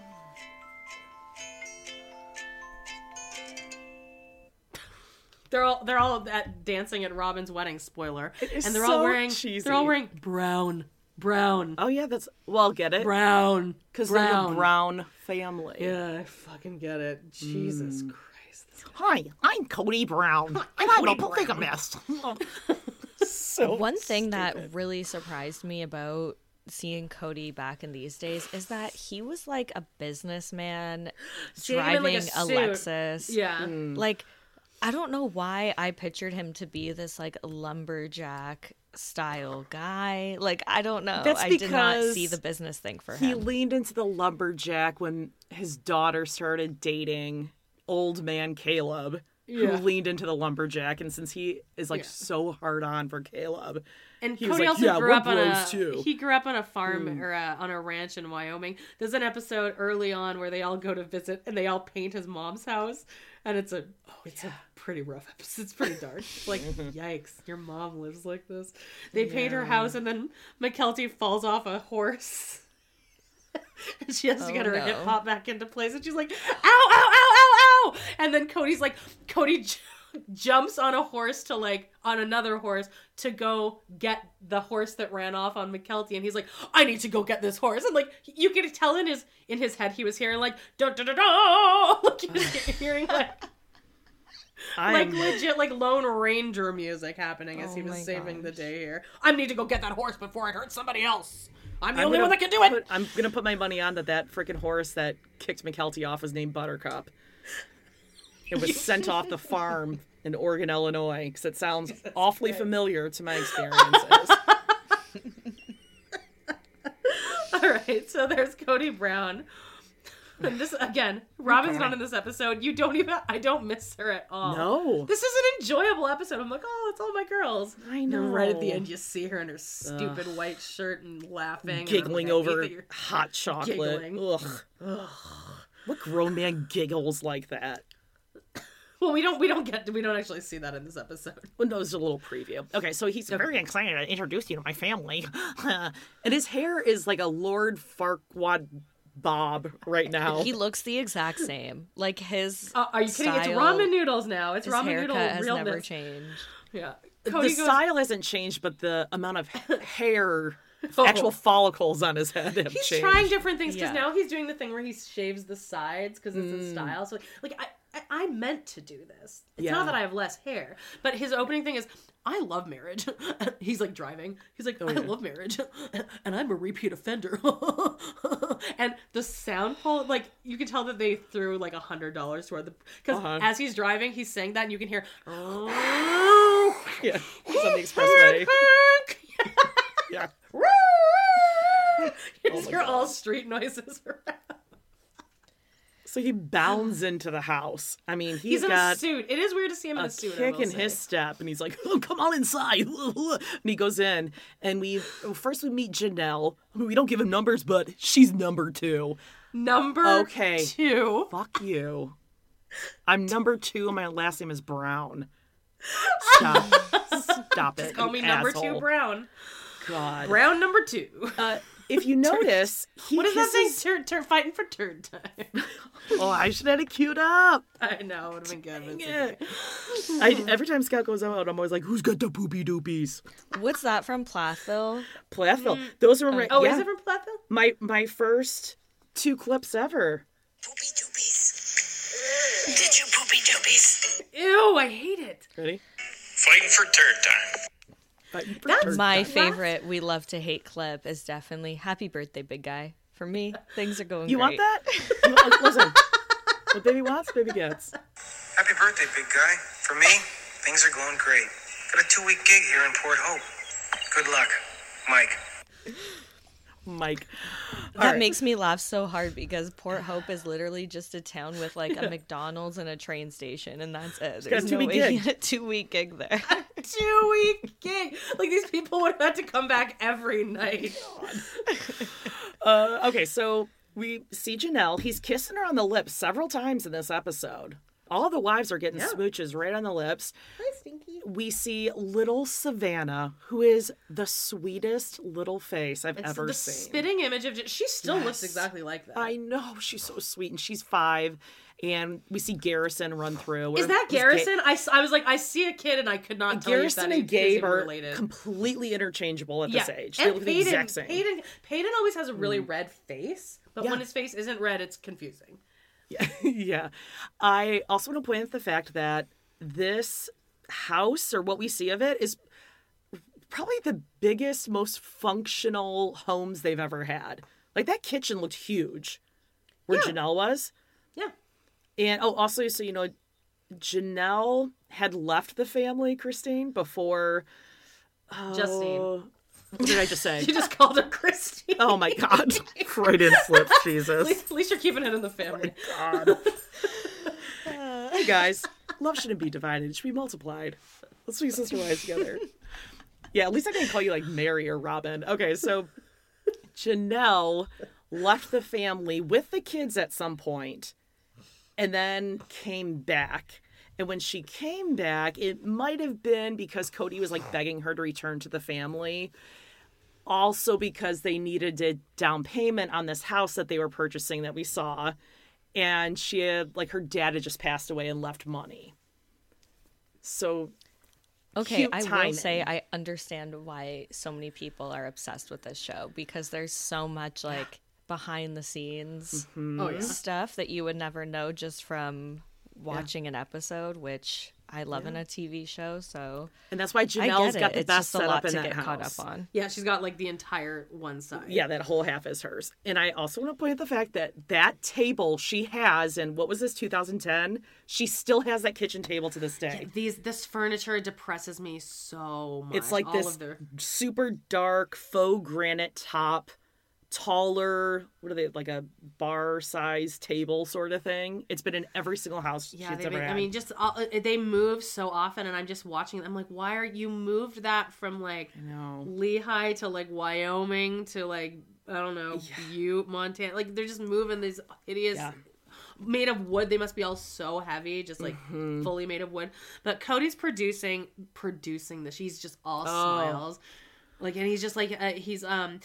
They're all at dancing at Robin's wedding, spoiler. is And they're so all wearing cheesy. they're all wearing brown. Oh yeah, well, I'll get it. Brown. Because they're the Brown family. Yeah, I fucking get it. Jesus Christ. Hi, I'm Cody Brown, and I'm a polygamist. So One thing that really surprised me about seeing Cody back in these days is that he was like a businessman Driving driving like a a suit. Lexus. Yeah. Like, I don't know why I pictured him to be this like lumberjack style guy. Like, I don't know. That's I did not because see the business thing for he him. leaned into the lumberjack when his daughter started dating old man Caleb, who leaned into the lumberjack. And since he is like so hard on for Caleb, And he was Cody like, also "Yeah, grew we're up on bros too." he grew up on a farm or on a ranch in Wyoming. There's an episode early on where they all go to visit and they all paint his mom's house, and it's a pretty rough episode. It's pretty dark. It's like, yikes, your mom lives like this. They paint her house, and then McKelty falls off a horse. And she has to get her hip hop back into place, and she's like, ow, ow, ow, ow, ow! And then Cody jumps on a horse to on another horse to go get the horse that ran off on McKelty, and he's like, I need to go get this horse. And you can tell in his head he was hearing da da da da, like he was hearing legit Lone Ranger music happening as he was saving the day here. I need to go get that horse before it hurts somebody else. I'm the only one that can do it. I'm gonna put my money on that freaking horse that kicked McKelty off was named Buttercup. It was sent off the farm in Oregon, Illinois, because it sounds awfully familiar to my experiences. All right, so there's Cody Brown. And this, again, Robin's not in this episode. I don't miss her at all. No. This is an enjoyable episode. I'm like, oh, it's all my girls. I know. And right at the end, you see her in her stupid white shirt and laughing. Giggling and over hot chocolate. giggling. Ugh. What grown man giggles like that? Well, we don't actually see that in this episode. Well, no, it's a little preview. Okay, so he's very excited to introduce you to my family. And his hair is like a Lord Farquaad bob right now. He looks the exact same. Like his are you kidding? It's style, ramen noodles now. It's his ramen haircut noodle has realness. never changed. Yeah. The style hasn't changed, but the amount of hair, actual follicles on his head have He's changed. trying different things because Yeah. now he's doing the thing where he shaves the sides because it's in style. So I meant to do this. It's Yeah. not that I have less hair, but his opening thing is, I love marriage. He's like driving. He's like, I love marriage, and I'm a repeat offender. And the sound quality, you can tell that they threw $100 toward the because as he's driving, he's saying that, and you can hear. Yeah, he's on the expressway. Yeah. You just hear all street noises around. So he bounds into the house. I mean, He's in got a suit. It is weird to see him in a a suit. I kick will in say. his step, and he's like, "Oh, come on inside." And he goes in, and first we meet Janelle. We don't give him numbers, but she's number 2. Number 2. Fuck you. I'm number 2, and my last name is Brown. Stop it. Call me you number asshole. 2 Brown. God. Brown number 2. If you notice, he What is that kisses... thing? Turn fighting for turn time. Oh, I should have had it queued up. I know, it would have been good. But it's Yeah. okay. Every time Scott goes out, I'm always like, who's got the poopy doopies? What's that from Plathville? Plathville. Those are my... Oh, yeah, is it from Plathville? my first 2 clips ever. Poopy doopies. Did you poopy doopies? Ew, I hate it. Ready? Fighting for turd time. That's My favorite We Love to Hate clip is definitely Happy Birthday, Big Guy. For me, things are going You great. want that? Listen. What baby wants, baby gets. Happy birthday, big guy. For me, things are going great. Got a 2-week gig here in Port Hope. Good luck, Mike. Mike. That makes me laugh so hard because Port Hope is literally just a town with like a McDonald's and a train station, and that's it. There's no way he had a 2-week gig there. 2-week gig. Like these people would have had to come back every night. Okay, so we see Janelle. He's kissing her on the lips several times in this episode. All the wives are getting smooches right on the lips. Hi, Stinky. We see little Savannah, who is the sweetest little face I've ever the seen. Spitting image of she still looks exactly like that. I know, she's so sweet, and she's 5. And we see Garrison run through. Is that Garrison? I was like, I see a kid, and I could not tell Garrison you if that and Gabe are related. Completely interchangeable at this age. They And look the exact same. Peyton always has a really red face, but when his face isn't red, it's confusing. Yeah. I also want to point out the fact that this house, or what we see of it, is probably the biggest, most functional homes they've ever had. Like, that kitchen looked huge where Janelle was. Yeah. And, also, so, Janelle had left the family, Christine, before... Justine. What did I just say? You just called her Christine. Oh, my God. Freudian slip, Jesus. At least you're keeping it in the family. God. Hey, guys. Love shouldn't be divided. It should be multiplied. Let's be sister wives together. Yeah, at least I didn't call you, like, Mary or Robin. Okay, so Janelle left the family with the kids at some point and then came back. And when she came back, it might have been because Cody was, like, begging her to return to the family. Also because they needed a down payment on this house that they were purchasing that we saw. And she had, like, her dad had just passed away and left money. So, okay, I will say I understand why so many people are obsessed with this show, because there's so much, like, behind the scenes stuff that you would never know just from watching an episode, which I love in a TV show. So, and that's why Janelle's got the best setup in that get house. Caught up on. Yeah, she's got like the entire one side. Yeah, that whole half is hers. And I also want to point out the fact that that table she has, and what was this, 2010? She still has that kitchen table to this day. Yeah, this furniture depresses me so much. It's like all this super dark faux granite top, taller, what are they, like a bar size table sort of thing. It's been in every single house she's ever had. I mean, just they move so often, and I'm just watching. I'm like, why are you moved that from like Lehigh to like Wyoming to like I don't know Butte, Montana? Like they're just moving these hideous. Made of wood. They must be all so heavy, just like fully made of wood. But Cody's producing this. He's just all smiles. Like, and he's just like, he reminds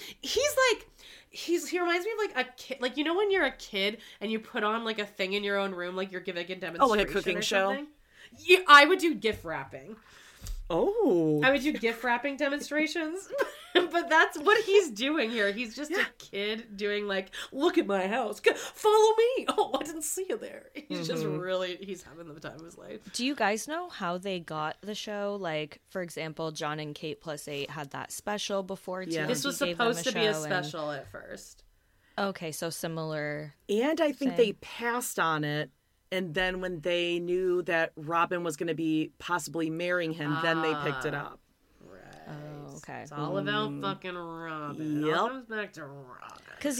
me of like a kid, like, you know, when you're a kid and you put on like a thing in your own room, like you're giving a demonstration. Oh, like a cooking show? Yeah, I would do gift wrapping. Oh. I would do gift wrapping demonstrations. But that's what he's doing here. He's just a kid doing like, look at my house. Follow me. Oh, I didn't see you there. He's just he's having the time of his life. Do you guys know how they got the show? Like, for example, John and Kate Plus 8 had that special before too. This was supposed to be a special at first. Okay, so similar. And I think they passed on it. And then when they knew that Robin was going to be possibly marrying him, then they picked it up. Oh, okay. It's all about fucking Robin. It all comes back to Robin. Because,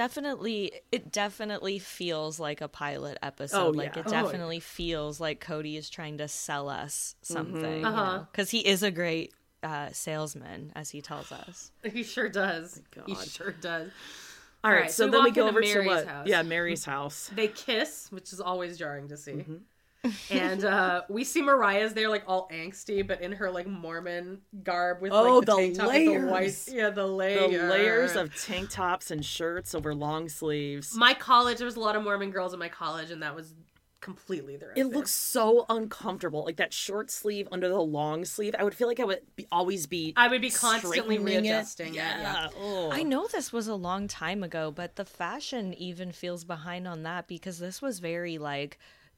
it definitely feels like a pilot episode. It definitely feels like Cody is trying to sell us something. Because he is a great salesman, as he tells us. He sure does. He sure does. All right, so then we go over to Mary's house. Yeah, Mary's house. They kiss, which is always jarring to see. And we see Mariah's there, like all angsty, but in her like Mormon garb with like the tank top with the white, the layers. The layers of tank tops and shirts over long sleeves. My college, there was a lot of Mormon girls in my college, and that was completely their outfit. It looks so uncomfortable, like that short sleeve under the long sleeve. I would feel like I would always be constantly readjusting it. Yeah. I know this was a long time ago, but the fashion even feels behind on that, because this was very like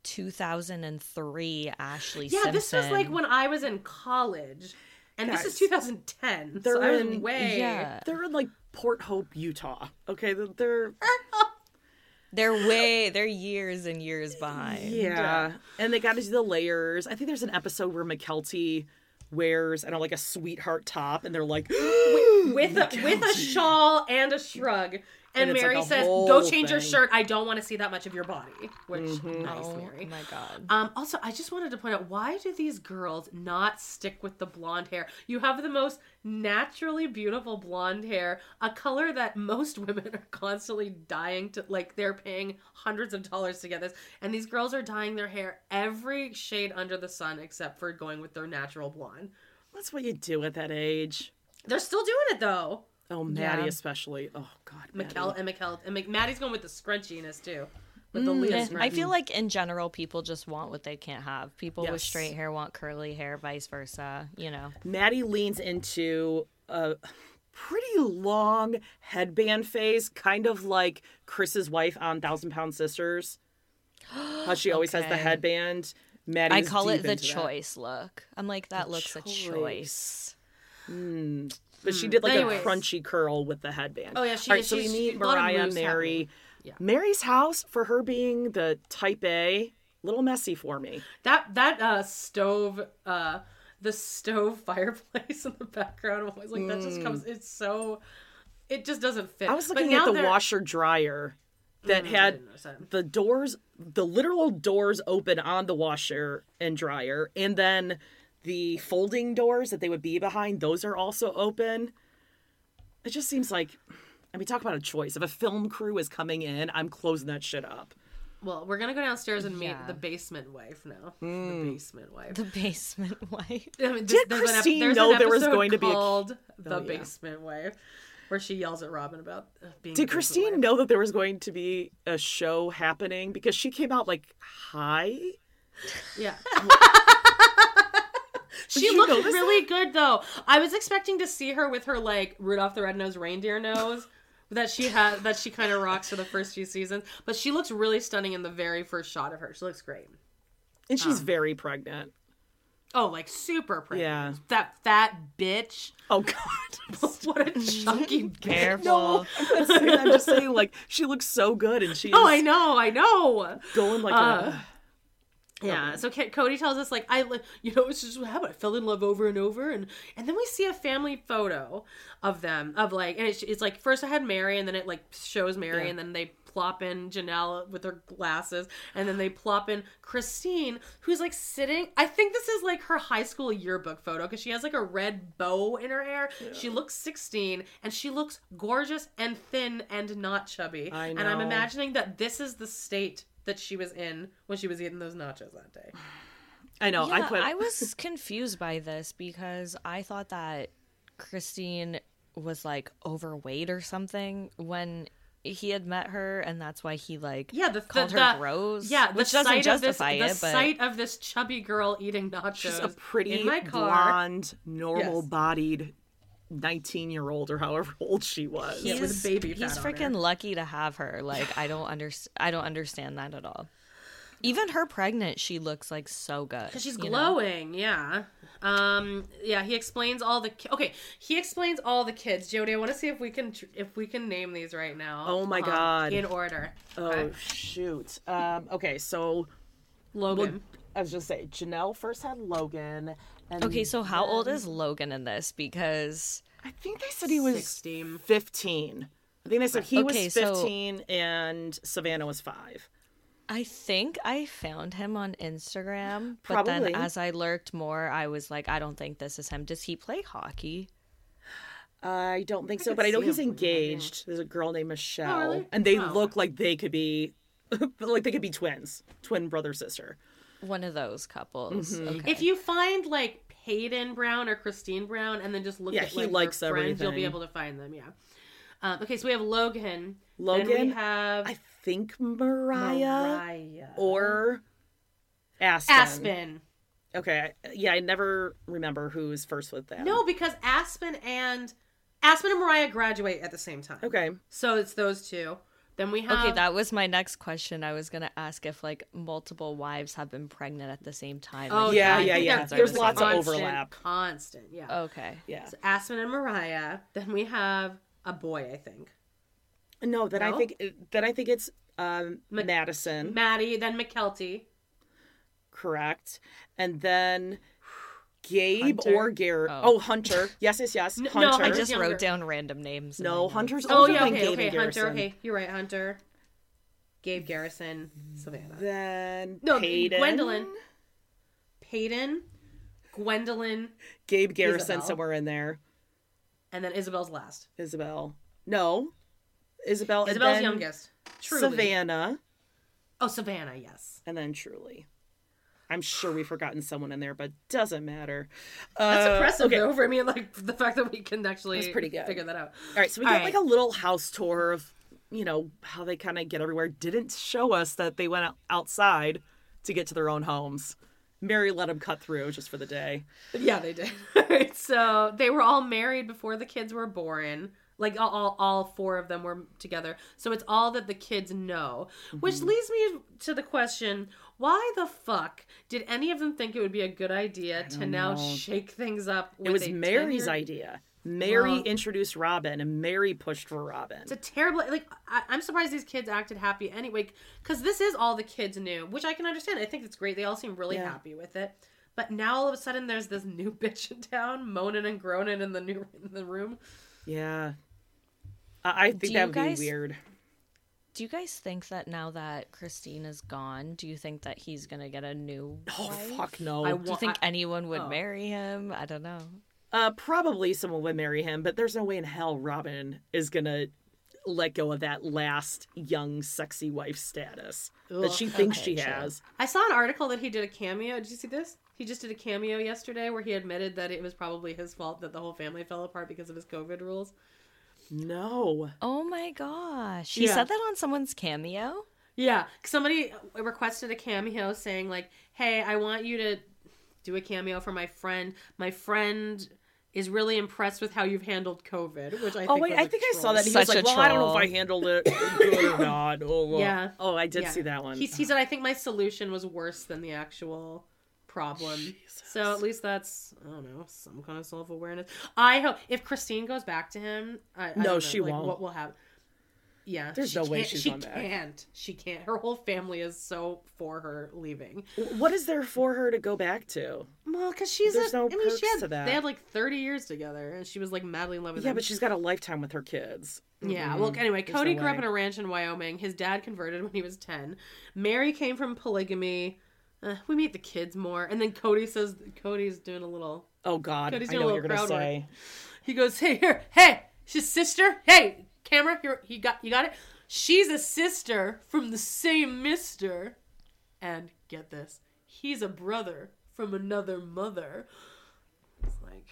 2003 Ashley Simpson. This was like when I was in college, and this is 2010. They're in like Port Hope, Utah. Okay, they're years and years behind. Yeah. And they got to do the layers. I think there's an episode where McKelty wears, I don't know, like a sweetheart top, and they're like, with a shawl and a shrug. And it's Mary like a says, whole "Go change your thing. shirt. I don't want to see that much of your body." Which nice, Oh Mary. my god. Also, I just wanted to point out, why do these girls not stick with the blonde hair? You have the most naturally beautiful blonde hair, a color that most women are constantly dying to, like, they're paying hundreds of dollars to get this, and these girls are dyeing their hair every shade under the sun except for going with their natural blonde. that's what you do at that age. They're still doing it though. Oh, Maddie Yeah. especially. Oh, God, Maddie. Mikkel and Maddie's going with the scrunchiness too, with the Leah And I scrunch. feel like in general, people just want what they can't have. People with Yes. straight hair want curly hair, vice versa. You know. Maddie leans into a pretty long headband phase, kind of like Chris's wife on 1,000-Pound Sisters. How she always has the Okay. headband. Maddie's I call it deep the into that. choice look. I'm like, that looks a choice. But she did like Anyways. a crunchy curl with the headband. Oh, yeah, she- All right, so we she's- meet a lot of Mariah, moves Mary. happening. Yeah. Mary's house, for her being the type A, little messy for me. That stove, the stove fireplace in the background, I'm always like, that just comes. It's so. It just doesn't fit. I was But looking now at the they're- washer dryer that I had didn't notice that. the doors, the literal doors open on the washer and dryer, and then the folding doors that they would be behind, those are also open. It just seems like, I mean, talk about a choice. If a film crew is coming in, I'm closing that shit up. Well, we're gonna go downstairs and meet Yeah. the basement wife now. The basement wife. The basement wife. I mean, Did there's Christine there's know an there was episode going to be a- called The Oh, yeah. Basement Wife, where she yells at Robin about being. Did the basement Christine wife. know that there was going to be a show happening? Because she came out like, hi? Yeah. She you looked notice really good though. I was expecting to see her with her like Rudolph the Red-Nosed Reindeer nose that she kind of rocks for the first few seasons, but she looks really stunning in the very first shot of her. She looks great. And she's very pregnant. Oh, like super pretty. Yeah. That fat bitch. Oh, God. What a chunky bitch. Careful. I'm just saying, like, she looks so good, and she's Oh, I know. going like a... Yeah, so Cody tells us, like, it's just what happened. I fell in love over and over, and then we see a family photo of them, of, like, and it's like, first I had Mary, and then it, like, shows Mary, Yeah. and then they plop in Janelle with her glasses, and then they plop in Christine, who's, like, sitting, I think this is, like, her high school yearbook photo, because she has, like, a red bow in her hair. Yeah. She looks 16, and she looks gorgeous and thin and not chubby. I And I'm know. imagining that this is the state that she was in when she was eating those nachos that day. I know. Yeah, I I was confused by this because I thought that Christine was like overweight or something when he had met her, and that's why he like called her gross. Yeah, which doesn't justify the it. But sight of this chubby girl eating nachos. She's a pretty in my car. blonde, normal-bodied 19-year-old or however old she was. Yeah, with baby fat he's on her. freaking lucky to have her. Like I don't understand that at all. Even her pregnant, she looks like so good. Because she's you know? glowing, yeah. He explains all the he explains all the kids. Jody, I want to see if we can name these right now. Oh my God. In order. Oh, Okay. shoot. Okay, so Logan. I was just say Janelle first had Logan. And Okay, so how old is Logan in this? Because I think they said he was 16. 15. I think they said he Okay, was so- 15 and Savannah was 5. I think I found him on Instagram, but Probably. then as I lurked more, I was like, I don't think this is him. Does he play hockey? I don't think so, could but I know see he's him engaged. There's a girl named Michelle, really? and they Oh. look like they could be twins, twin brother sister. One of those couples. Mm-hmm. Okay. If you find like Peyton Brown or Christine Brown, and then just look Yeah, at he like likes their friends, you'll be everything. able to find them. Yeah. Okay, so we have Logan. Then Logan, we have I think Mariah, Mariah. or Aspen. Aspen. Okay, yeah, I never remember who's first with them. No, because Aspen and Mariah graduate at the same time. Okay. So it's those two. Then we have Okay, that was my next question. I was gonna ask if like multiple wives have been pregnant at the same time. Oh Like, yeah, I yeah, think yeah. that's There's what lots of it is. overlap. Constant, yeah. Okay. Yeah. So Aspen and Mariah. Then we have a boy, I think. No, then No? I think it's Madison. Maddie, then McKelty. Correct. And then Gabe Hunter? or Garrett. Oh. Oh, Hunter. Yes. No, Hunter. I Hunter's just younger. wrote down random names. in No, my notes. Hunter's Oh older yeah, than okay, Gabe okay, and Hunter. Garrison. Okay, you're right, Hunter. Gabe, Garrison, Savannah. Then No, Peyton. Gwendolyn. Peyton, Gwendolyn, Gabe Garrison Isabel. somewhere in there. and then Isabel's last. Isabel. No. Isabel. and Isabel's then youngest. Truly. Savannah. Oh, Savannah, yes. And then Truly. I'm sure we've forgotten someone in there, but doesn't matter. That's impressive, okay. though, for me, like, the fact that we can actually That's pretty good. figure that out. All right, so we All get right. like a little house tour of, how they kind of get everywhere. Didn't show us that they went outside to get to their own homes. Mary let them cut through just for the day. Yeah, they did. Alright, so they were all married before the kids were born. Like all four of them were together. So it's all that the kids know. Which leads me to the question, why the fuck did any of them think it would be a good idea to now shake things up with It was a Mary's 10-year idea. Mary Well- introduced Robin, and Mary pushed for Robin. It's a terrible, like, I'm surprised these kids acted happy anyway, because this is all the kids knew, which I can understand. I think it's great. They all seem really Yeah. happy with it. But now all of a sudden there's this new bitch in town moaning and groaning in the room. Yeah. I think Do that you would guys- be weird. Do you guys think that now that Christine is gone, do you think that he's gonna get a new Oh, wife? fuck no. Do you think anyone would marry him? I don't know. Probably someone would marry him, but there's no way in hell Robin is going to let go of that last young, sexy wife status that she thinks she has. I saw an article that he did a cameo. Did you see this? He just did a cameo yesterday where he admitted that it was probably his fault that the whole family fell apart because of his COVID rules. No. Oh my gosh. He Yeah. said that on someone's cameo? Yeah, somebody requested a cameo saying like, "Hey, I want you to do a cameo for my friend. My friend is really impressed with how you've handled COVID," which I think Oh, wait, was I a think I saw troll. that. He Such was like, a well, I don't know if troll. I handled it good or not. Oh, Yeah. Oh, I did Yeah. see that one. He said, "I think my solution was worse than the actual problem." So at least that's, I don't know, some kind of self-awareness. I hope if Christine goes back to him, I don't know, she like, won't. What will happen? Yeah, There's she no way can't- she's she going back. can't. She can't. Her whole family is so for her leaving. What is there for her to go back to? Well, because she's There's no she perks had, to that. They had like 30 years together, and she was like madly in love with Yeah, him. but she's got a lifetime with her kids. Yeah, well, anyway, There's Cody no grew up way. in a ranch in Wyoming. His dad converted when he was 10. Mary came from polygamy. We meet the kids more. And then Cody says, Cody's doing a little... Oh, God. Cody's I doing know a what you're little going to crowd say. He goes, hey, she's sister. Hey, camera, here, you got it? She's a sister from the same mister. And get this, he's a brother from another mother. It's like...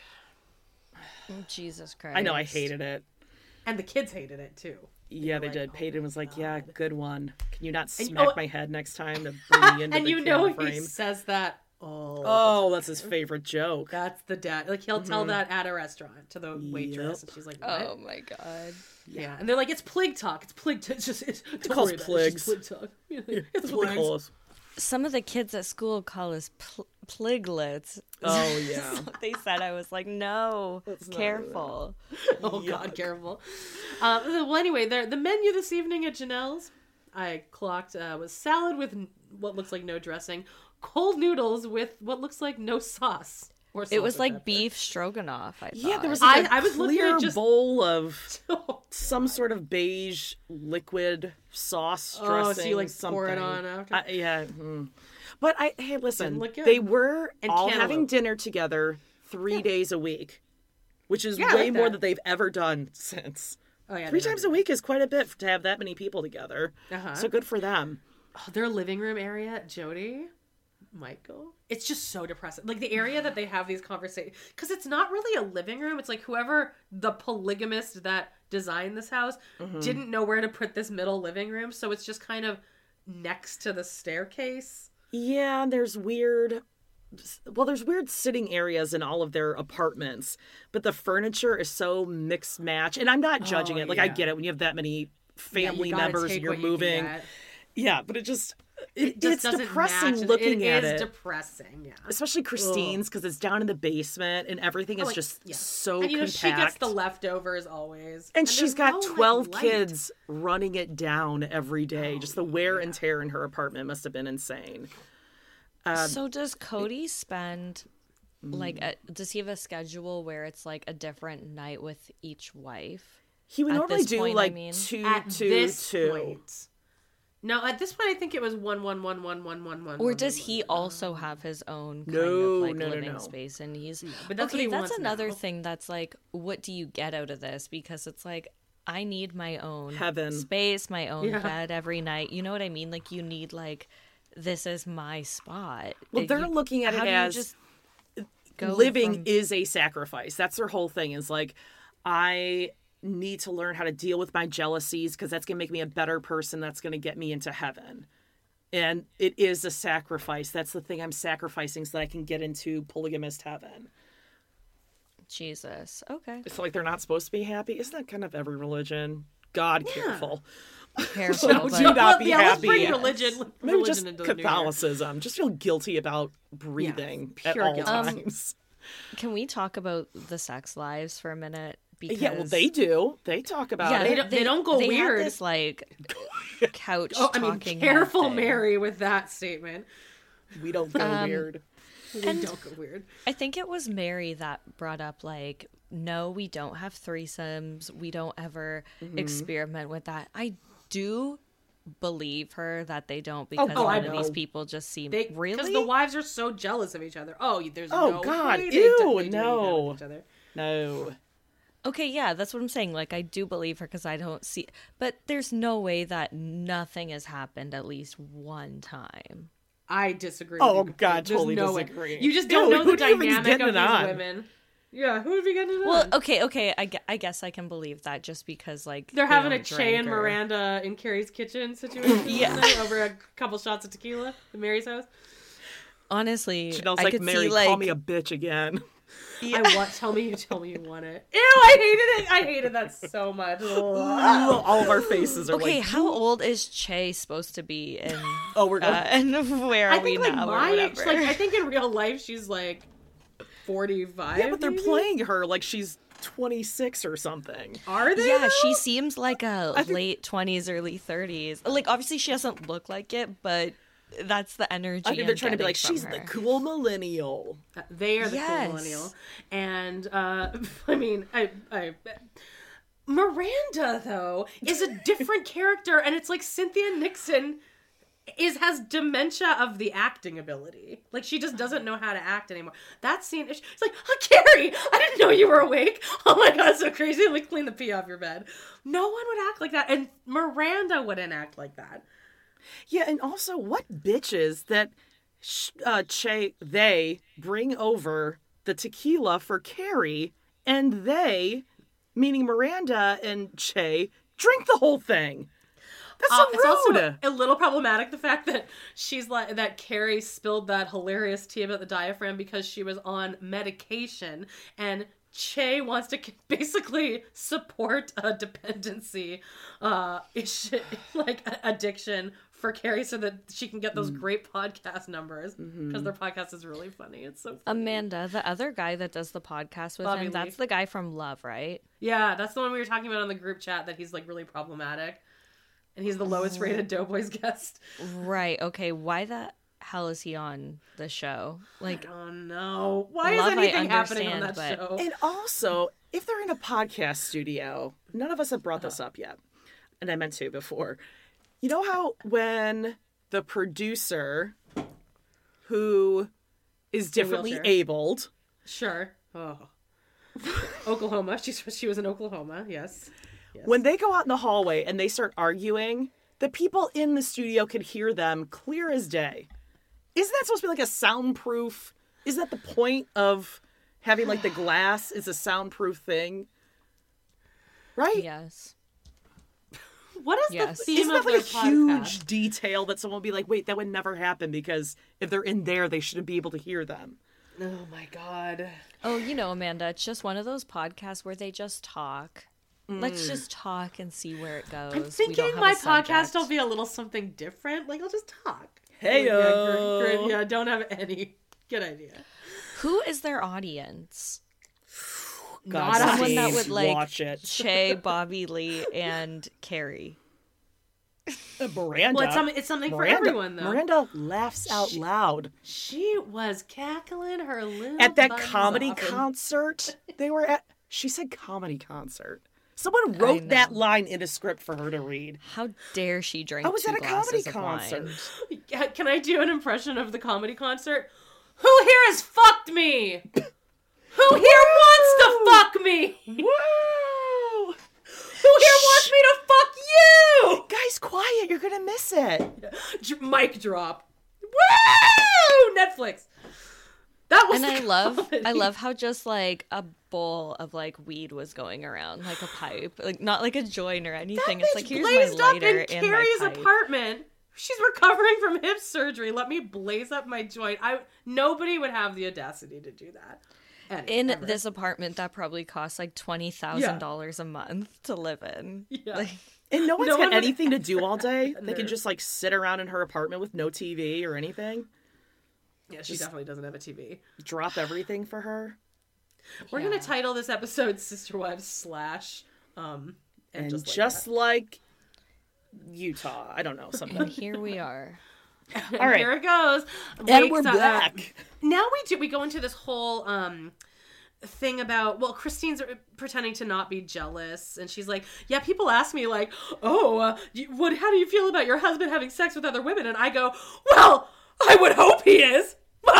Jesus Christ. I know, I hated it. And the kids hated it, too. Yeah, they like, did. "Oh Peyton was like, yeah, good one. Can you not And- smack oh- my head next time to bring me into And the you know camera he frame? says that all Oh, that's his favorite joke. That's the dad. Like he'll tell that at a restaurant to the waitress, Yep. and she's like, "What?" Oh my god. Yeah, and they're like, "It's plig talk. It's plig. It's just don't calls worry about it. It's pligs. just plig talk. it's That's what he pligs." calls. Some of the kids at school call us pliglets. Oh, yeah. That's what they said. I was like, no, careful. Oh God, careful. Well, anyway, the menu this evening at Janelle's, I clocked, was salad with what looks like no dressing, cold noodles with what looks like no sauce. Or It salt was or like pepper. beef stroganoff, I thought. Yeah, there was like I a was looking clear at just- bowl of some sort of beige liquid sauce dressing. so you like something. pour it on after? Yeah. But hey, listen, Didn't look good. they were And all cantaloupe. having dinner together 3 days a week, which is Yeah, I way like more that. than they've ever done since. Oh yeah, 3 they times don't a week is quite a bit to have that many people together. Uh-huh. So good for them. their living room area, Jody, Michael, it's just so depressing. Like the area that they have these conversations, because it's not really a living room. It's like whoever the polygamist that designed this house didn't know where to put this middle living room, so it's just kind of next to the staircase. Yeah, there's weird sitting areas in all of their apartments, but the furniture is so mixed match. And I'm not judging it. Like, I yeah. get it when you have that many family you gotta members take and you're what you can moving. get. Yeah, but it just it's doesn't depressing match. looking at It it. is depressing, yeah. Especially Christine's, because it's down in the basement and everything is Like, just yeah. so and you know compact. she gets the leftovers always, and she's there's got no, like, 12 light. kids running it down every day. Just the wear and tear in her apartment must have been insane. So does Cody spend does he have a schedule where it's like a different night with each wife? He would At normally this do point, like I mean. two, At two, this two. point. No, at this point, I think it was 1-1-1-1-1-1-1. Or does he also have his own kind No, of like no, no, living no. space? And he's but that's what okay. he That's wants another now. thing. That's like, what do you get out of this? Because it's like, I need my own Heaven. space, my own Yeah. bed every night. You know what I mean? Like, you need like, this is my spot. Well, they're looking at it how do you as just go living from- is a sacrifice. That's their whole thing. Is like, I need to learn how to deal with my jealousies because that's going to make me a better person. That's going to get me into heaven. And it is a sacrifice. That's the thing I'm sacrificing so that I can get into polygamist heaven. Jesus. Okay. It's like they're not supposed to be happy. Isn't that kind of every religion? God, careful. Careful. No, but- do not be let's happy. bring religion Maybe just into the new year. Catholicism. Just feel guilty about breathing at pure all guilt. times. Can we talk about the sex lives for a minute? Because Yeah, well, they do. They talk about Yeah, it. They don't go they weird. Had this like couch Oh, I mean, talking. careful, head thing. Mary, with that statement. We don't go weird. We don't go weird. I think it was Mary that brought up like, no, we don't have threesomes. We don't ever experiment with that. I do believe her that they don't because I none of these know. people just seem Because really. the wives are so jealous of each other. Oh, there's Oh, no God, way ew, they do no. with each other. No. Okay, yeah, that's what I'm saying. Like, I do believe her because I don't see. But there's no way that nothing has happened at least one time. I disagree. Oh, with you God, completely. totally There's no way. disagree. You just don't Ew, know who the do you think he's dynamic getting of it these on? women. Yeah, who would be getting it Well, on? okay, I guess I can believe that just because, like, They're they having a don't Che drink and or- Miranda in Carrie's kitchen situation. Yeah. Over a couple shots of tequila at Mary's house. Honestly, Chanel's I like, could Mary, see, like, call me a bitch again. I want. Tell me you want it. Ew, I hated it. I hated that so much. All of our faces are okay, like, how old is Che supposed to be in? oh, we're going. And where are I we think like now? my or age. whatever? Like I think in real life she's like 45. Yeah, but they're maybe? playing her like she's 26 or something. Are they? Yeah, though? she seems like a late 20s, early 30s. Like, obviously, she doesn't look like it, but that's the energy. I think they're I'm trying to be getting like, from she's the her. cool millennial. They are the Yes. cool millennial. And I mean, I Miranda though is a different character, and it's like Cynthia Nixon has dementia of the acting ability. Like she just doesn't know how to act anymore. That scene, it's like, oh, Carrie, I didn't know you were awake. Oh my god, so crazy. Let me clean the pee off your bed. No one would act like that, and Miranda wouldn't act like that. Yeah, and also, what bitches that they bring over the tequila for Carrie, and they, meaning Miranda and Che, drink the whole thing. That's so It's rude. also a little problematic the fact that she's like that Carrie spilled that hilarious tea about the diaphragm because she was on medication, and Che wants to basically support a dependency issue, like addiction for Carrie so that she can get those great podcast numbers because their podcast is really funny. It's so funny. Amanda, the other guy that does the podcast with Bobby him, Lee. that's the guy from Love, right? Yeah, that's the one we were talking about on the group chat that he's like really problematic. And he's the lowest rated Doughboys guest. Right. Okay. Why the hell is he on the show? Like, Oh no. Why Love, is I anything happening on that understand, but- show? And also, if they're in a podcast studio, none of us have brought this up yet, and I meant to before. You know how when the producer, who is differently wheelchair. abled, Sure. Oh. Oklahoma. She was in Oklahoma. Yes. when they go out in the hallway and they start arguing, the people in the studio can hear them clear as day. Isn't that supposed to be like a soundproof? Is that the point of having like the glass is a soundproof thing? Right? yes. What is Yes. the theme Isn't of that their like a huge podcast? detail that someone will be like, wait, that would never happen because if they're in there, they shouldn't be able to hear them. Oh my god. Oh, you know, Amanda, it's just one of those podcasts where they just talk. Let's just talk and see where it goes. I'm We don't thinking have my a podcast subject. will be a little something different. Like I'll just talk. Heyo. Yeah, great. Yeah, don't have any. Good idea. Who is their audience? God, Not Someone that Steve, would like watch it. Che, Bobby Lee, and Carrie. Miranda. Well, it's something for Miranda, everyone, though. Miranda laughs out loud. She was cackling her little At that buns comedy off and- concert they were at. She said comedy concert. Someone wrote that line in a script for her to read. How dare she drink I was 2 at a comedy glasses of concert. wine? Yeah, can I do an impression of the comedy concert? Who here has fucked me? Who here wants to fuck me? Woo! Who here wants me to fuck you? Guys, quiet. You're going to miss it. Mic drop. Woo! Netflix. That was And the I comedy. love how just like a bowl of like weed was going around, like a pipe, like not like a joint or anything. That It's bitch like here's blazed my up lighter in and my Carrie's pipe. apartment. She's recovering from hip surgery. Let me blaze up my joint. Nobody would have the audacity to do that. In Ever. this apartment that probably costs like $20,000 a month to live in. Yeah. Like, And no one's No got one would- anything to do all day. They can Nerd. just like sit around in her apartment with no TV or anything. Yeah, she definitely doesn't have a TV. Drop everything for her. We're gonna title this episode "Sister Wives / and just like Utah. I don't know, and something. here we are. All right. Here it goes. And we're Wakes up- back. Now we go into this whole thing about, well, Christine's pretending to not be jealous, and she's like, yeah, people ask me like, oh, how do you feel about your husband having sex with other women? And I go, well, I would hope he is.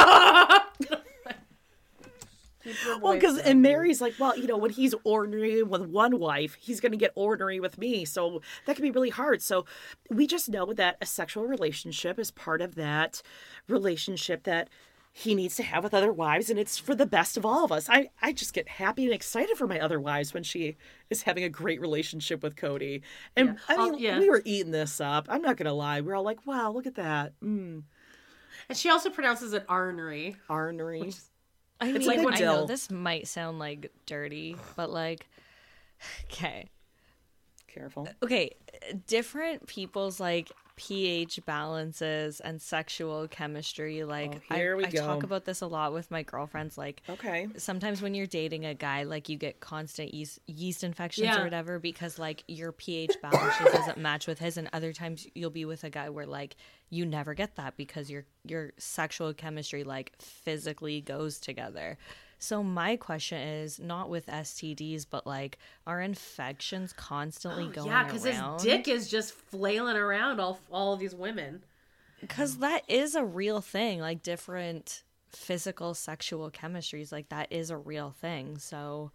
Well, because and Mary's like, well, you know, when he's ornery with one wife, he's going to get ornery with me. So that can be really hard. So we just know that a sexual relationship is part of that relationship that he needs to have with other wives, and it's for the best of all of us. I just get happy and excited for my other wives when she is having a great relationship with Cody. And I mean, we were eating this up. I'm not going to lie. We're all like, wow, look at that. And she also pronounces it arnery. Arnery. I It's mean, like a I know dill. this might sound like dirty, but like, okay. Careful. Okay, different people's like pH balances and sexual chemistry. Like, here we I go. talk about this a lot with my girlfriends. Like, Okay. sometimes when you're dating a guy, like you get constant yeast infections Yeah. or whatever because like your pH balance just doesn't match with his, and other times you'll be with a guy where like you never get that because your sexual chemistry like physically goes together. So my question is not with STDs, but like, are infections constantly going Yeah, because his around? dick is just flailing around all of these women. Because that is a real thing. Like different physical sexual chemistries, like that is a real thing. So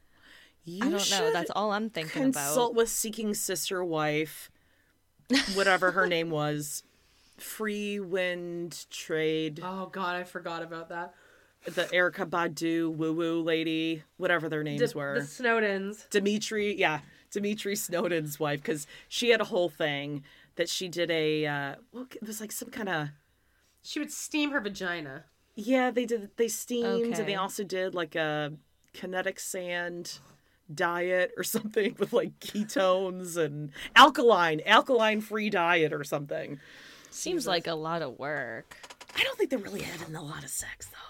You I don't know. should That's all I'm thinking consult about. with Seeking Sister Wife, whatever her name was. Free Wind Trade, Oh God, I forgot about that. the Erica Badu woo woo lady, whatever their names were. The Snowdens. Dimitri Snowden's wife, because she had a whole thing that she did it was like some kind of, She would steam her vagina. they steamed, and they Okay. also did like a kinetic sand diet or something with like ketones and alkaline free diet or something. Seems like a lot of work. I don't think they're really having a lot of sex though.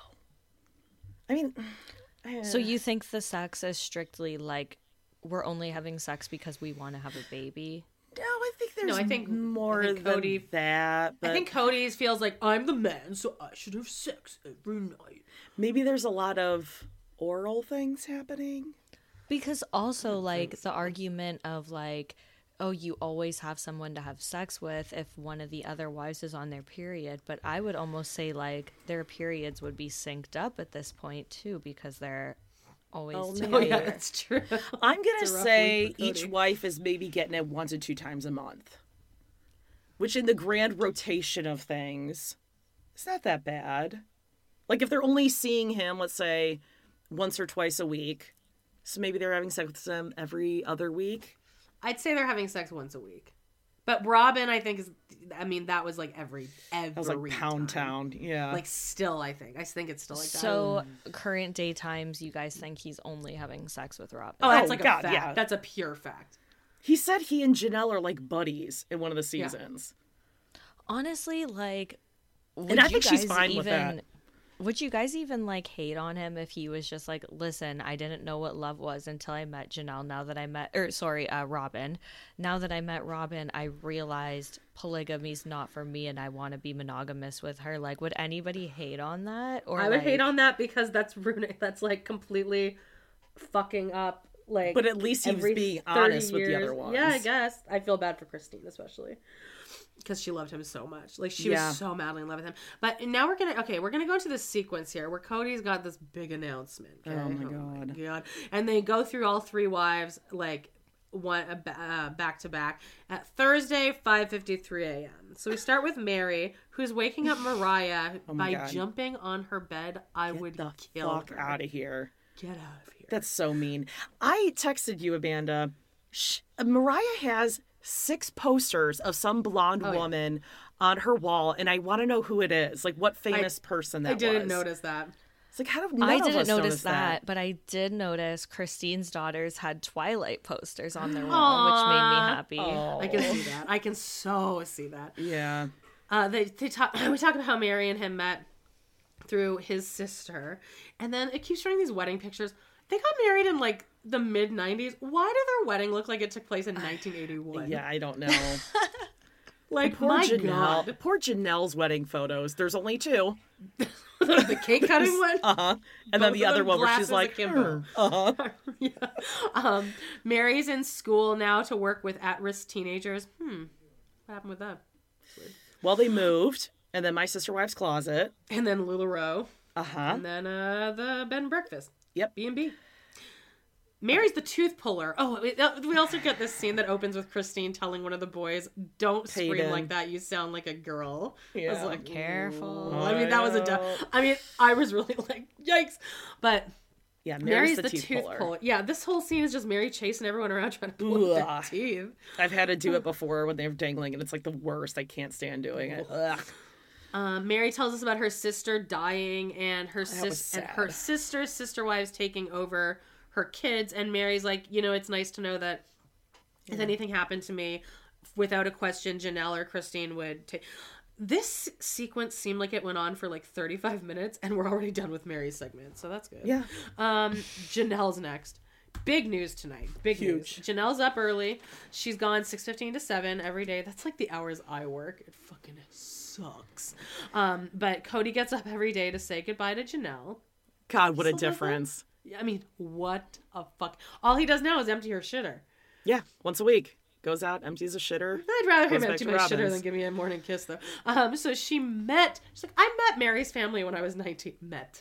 I mean, So you think the sex is strictly like we're only having sex because we want to have a baby? no, I think there's No, I think more than than that. But I think Cody's feels like I'm the man, so I should have sex every night. maybe there's a lot of oral things happening. Because also like the argument of like, oh, you always have someone to have sex with if one of the other wives is on their period. But I would almost say like their periods would be synced up at this point too, because they're always together. Oh yeah, that's true. I'm gonna It's a rough say week for each Cody. wife is maybe getting it 1 to 2 times a month, which in the grand rotation of things, it's not that bad. Like if they're only seeing him, let's say, once or twice a week, so maybe they're having sex with him every other week. I'd say they're having sex once a week. But Robin, I think, that was like every That was like Pound time. Town, yeah. Like still, I think it's still like that. So current day times, you guys think he's only having sex with Robin? Oh, that's Oh, like God, a fact. yeah. That's a pure fact. He said he and Janelle are like buddies in one of the seasons. Honestly, like, would And I you think she's guys fine with that. Would you guys even like hate on him if he was just like, listen, I didn't know what love was until I met Janelle. Robin. Now that I met Robin, I realized polygamy's not for me and I want to be monogamous with her. Like, would anybody hate on that? Or I would hate on that because that's ruining. That's like completely fucking up. Like, but at least he was being honest with the other ones. Yeah, I guess. I feel bad for Christine, especially. Because she loved him so much. Like, she was so madly in love with him. But now we're going to go into this sequence here where Cody's got this big announcement. Okay? Oh, my God. And they go through all three wives, like, back to back at Thursday, 5:53 a.m. So we start with Mary, who's waking up Mariah by jumping on her bed. I would kill her. Fuck out of here. Get out of here. That's so mean. I texted you, Amanda. Mariah has 6 posters of some blonde woman on her wall, and I want to know who it is. Like, what famous person that was. I didn't notice that. It's like, how did I didn't notice that, but I did notice Christine's daughters had Twilight posters on their wall, which made me happy. I can see that. I can so see that. Yeah. We talk about how Mary and him met through his sister, and then it keeps showing these wedding pictures. They got married in like the mid 90s. Why did their wedding look like it took place in 1981? Yeah, I don't know. Like, poor my Janelle. God. Poor Janelle's wedding photos. There's only 2. The cake cutting one? Uh-huh. And then the other one where she's like, uh-huh. Yeah. Mary's in school now to work with at-risk teenagers. What happened with that? Well, they moved. And then My Sister Wives Closet. And then LuLaRoe. Uh-huh. And then the bed and breakfast. Yep. B&B. Mary's the tooth puller. Oh, we also get this scene that opens with Christine telling one of the boys, "Don't scream like that. You sound like a girl." Yeah. I was like, careful. I mean, that was I was really like, yikes. But yeah, Mary's the tooth puller. Yeah, this whole scene is just Mary chasing everyone around trying to pull out their teeth. I've had to do it before when they're dangling, and it's like the worst. I can't stand doing it. Mary tells us about her sister dying and her sister wives taking over her kids, and Mary's like, it's nice to know that if anything happened to me, without a question, Janelle or Christine would take. This sequence seemed like it went on for like 35 minutes, and we're already done with Mary's segment, so that's good. Yeah. Janelle's next. Big news tonight. Big news. Janelle's up early. She's gone 6:15 to 7 every day. That's like the hours I work. It fucking sucks. But Cody gets up every day to say goodbye to Janelle. God, what a difference. I mean, what a fuck. All he does now is empty her shitter. Yeah, once a week. Goes out, empties a shitter. I'd rather him empty my shitter than give me a morning kiss, though. So she's like, I met Mary's family when I was 19.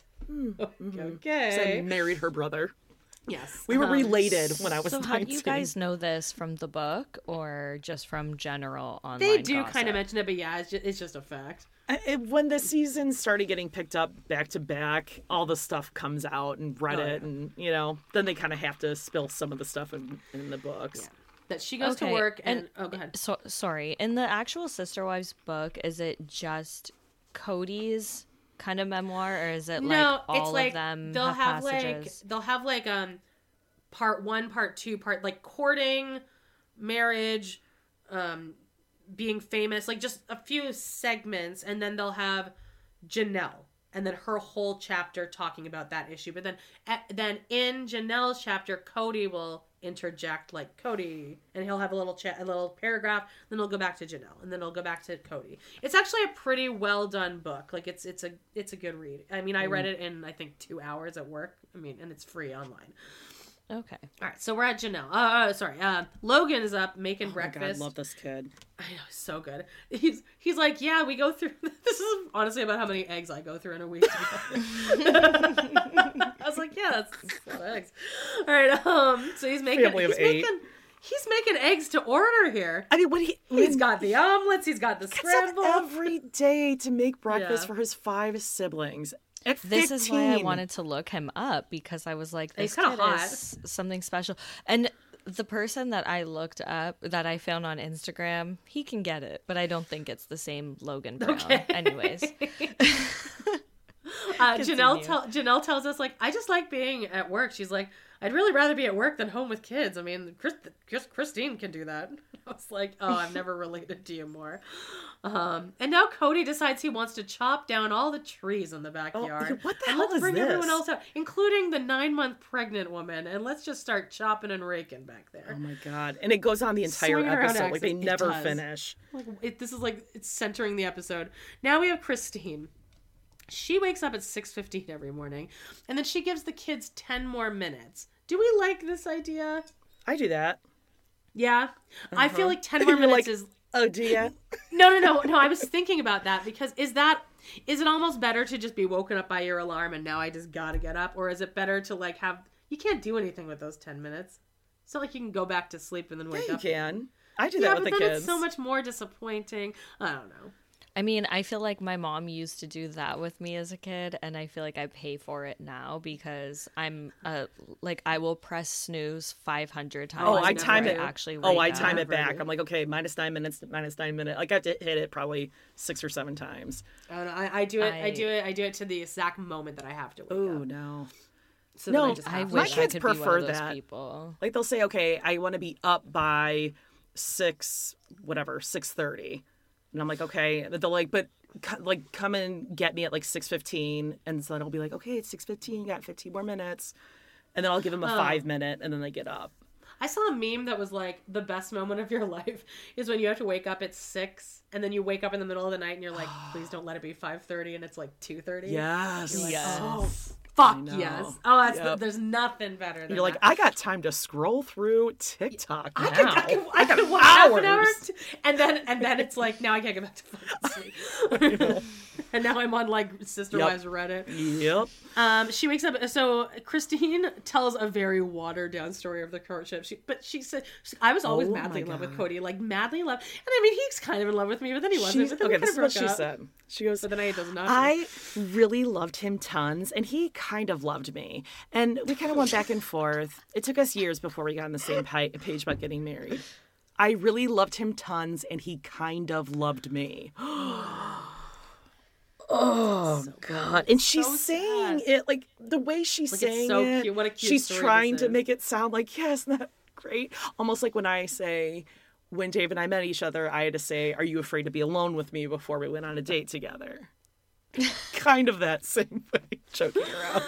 Okay. So I married her brother. Yes. We were related when I was 19. So how do you guys know this from the book or just from general online They do gossip? kind of mention it, but yeah, it's just a fact. When the season started getting picked up back to back, all the stuff comes out and Reddit, and then they kind of have to spill some of the stuff in the books. Yeah. That she goes to work and go ahead. So sorry. In the actual Sister Wives book, is it just Cody's kind of memoir, or is it like all of them? They'll have passages? part 1, part 2, part like courting, marriage, being famous, like just a few segments, and then they'll have Janelle and then her whole chapter talking about that issue. But then in Janelle's chapter, Cody will interject like Cody, and he'll have a little paragraph, then he'll go back to Janelle, and then he'll go back to Cody. It's actually a pretty well done book. Like it's a good read. I mean, I read it in I think 2 hours at work. I mean, and it's free online. Okay. All right, so we're at Janelle. Logan is up making breakfast. God, I love this kid. I know, he's so good. He's like, yeah, we go through. This is honestly about how many eggs I go through in a week. I was like, yeah, that's a lot of eggs. All right, so he's making. He's making eggs to order here. I mean, he's got the omelets. He's got the scrambled every day to make breakfast for his 5 siblings. This is why I wanted to look him up, because I was like, this kid is something special. And the person that I looked up, that I found on Instagram, he can get it, but I don't think it's the same Logan Brown. Okay. Anyways. Janelle tells us, like, I just like being at work. She's like, I'd really rather be at work than home with kids. I mean, Christine can do that. I was like, oh, I've never related to you more. And now Cody decides he wants to chop down all the trees in the backyard. What the and hell let's is bring this? everyone else out, including the 9-month pregnant woman, and let's just start chopping and raking back there. Oh my god! And it goes on the entire Swinging around episode. Like they accent. It never does. finish. This is like it's centering the episode. Now we have Christine. She wakes up at 6:15 every morning, and then she gives the kids 10 more minutes. Do we like this idea? I do that. Yeah. I feel like 10 more minutes is... Oh, do you? No. I was thinking about that because is it almost better to just be woken up by your alarm and now I just gotta get up? Or is it better to like have... You can't do anything with those 10 minutes. It's not like you can go back to sleep and then wake up. You can. I do that with the but then kids. it's so much more disappointing. I don't know. I mean, I feel like my mom used to do that with me as a kid, and I feel like I pay for it now because I'm I will press snooze 500 times. Oh, I time before it. Actually, I time it back. I'm like, okay, minus 9 minutes. Like I have to hit it probably 6 or 7 times. I don't know. I do it. I do it to the exact moment that I have to wake Oh up. no. So No, that I just I have to my wish wake I kids could prefer be one of those that. people. Like they'll say, okay, I want to be up by 6:30, and I'm like, okay. They'll like, but like come and get me at like 6:15, and so then I'll be like, okay, it's 6:15, got 15 more minutes, and then I'll give them a 5-minute, and then they get up. I saw a meme that was like the best moment of your life is when you have to wake up at 6 and then you wake up in the middle of the night and you're like, please don't let it be 5:30 and it's like 2:30. Yes. You're like, Yes. oh, fuck I know. yes. Oh, that's Yep. there's nothing better than You're like, that. I got time to scroll through TikTok now. I could watch half an hour, and then it's like now I can't get back to fucking sleep. And now I'm on like Sister Yep. Wives Reddit. Yep. She wakes up. So Christine tells a very watered down story of the courtship. She said, "I was always Oh madly my in love with God. Cody, like madly in love." And I mean, he's kind of in love with me, but then he wasn't. But then we Okay, kind this of is what broke she up. said. She goes, But then I does not. I really loved him tons, and he kind of loved me. And we kind of went back and forth. It took us years before we got on the same page about getting married. I really loved him tons, and he kind of loved me. Oh, God. And she's so saying sad. it, like, the way she's Like, saying it's so it, cute. What a cute she's story trying this to is. make it sound like, yes, isn't that great? Almost like when I say, when Dave and I met each other, I had to say, are you afraid to be alone with me before we went on a date together? Kind of that same way, joking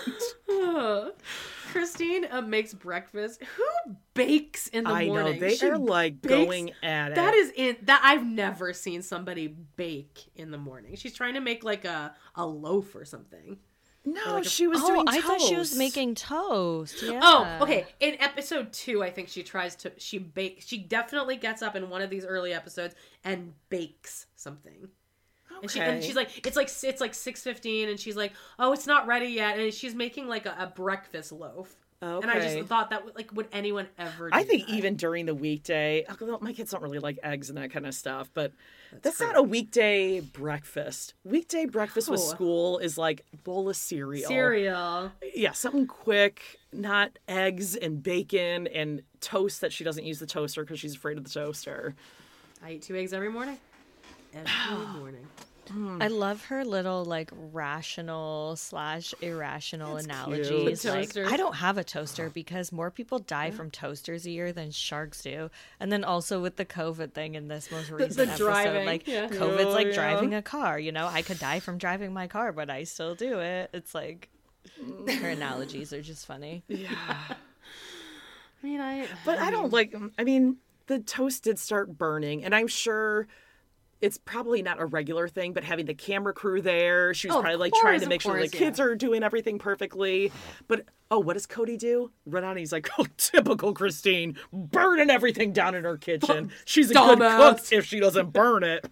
around. Christine makes breakfast. Who bakes in the I morning? know, they She are like bakes- going at it. That I've never seen somebody bake in the morning. She's trying to make like a loaf or something. No, she was doing I toast. thought she was making toast. Yeah. Oh, okay. In episode 2, I think she definitely gets up in one of these early episodes and bakes something. Okay. And she's like, it's like 6:15, and she's like, oh, it's not ready yet, and she's making like a breakfast loaf. And I Okay. just thought that would anyone ever? Do I think that? even during the weekday, although my kids don't really like eggs and that kind of stuff, but that's not a weekday breakfast. Weekday breakfast with No. school is like bowl of cereal. cereal. Yeah, something quick, not eggs and bacon and toast that she doesn't use the toaster because she's afraid of the toaster. I eat 2 eggs every morning. Every morning. I love her little like rational / irrational That's analogies. cute. Like, Toaster. I don't have a toaster because more people die from toasters a year than sharks do. And then also with the COVID thing in this most recent episode, driving, like yeah. COVID's like Yeah. driving a car. You know, I could die from driving my car, but I still do it. It's like her analogies are just funny. I mean, But I don't like, I mean, the toast did start burning, and I'm sure it's probably not a regular thing, but having the camera crew there, she was Oh, of probably like trying to course, make of sure the course, kids yeah. are doing everything perfectly. But, oh, what does Cody do? Run out and he's like, oh, typical Christine, burning everything down in her kitchen. She's a good cook Dumbass. if she doesn't burn it.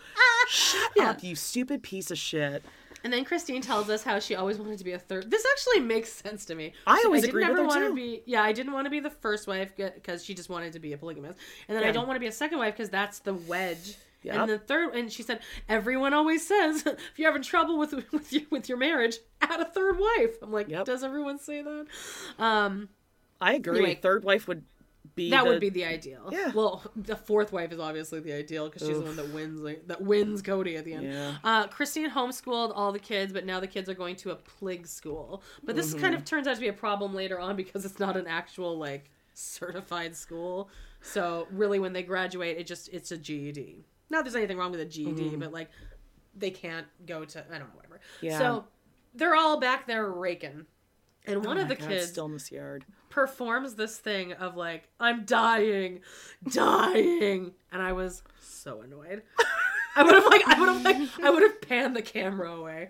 Shut up, you stupid piece of shit. And then Christine tells us how she always wanted to be a third. This actually makes sense to me. I always didn't agreed with ever her, want too. to be. Yeah, I didn't want to be the first wife because she just wanted to be a polygamist, and then I Yeah. don't want to be a second wife because that's the wedge. Yep. And the third, and she said, everyone always says if you're having trouble with your marriage, add a third wife. I'm like, Yep. does everyone say that? I agree. Anyway. Third wife would be That would be the ideal. Yeah. Well, the fourth wife is obviously the ideal because she's the one that wins Cody at the end. Yeah. Christine homeschooled all the kids, but now the kids are going to a plig school. But this kind of turns out to be a problem later on because it's not an actual like certified school. So really, when they graduate, it's a GED. Not that there's anything wrong with a GED, but like they can't go to I don't know whatever. Yeah. So they're all back there raking, and one of the God, kids still in this yard. performs this thing of like, I'm dying, and I was so annoyed. I would have panned the camera away.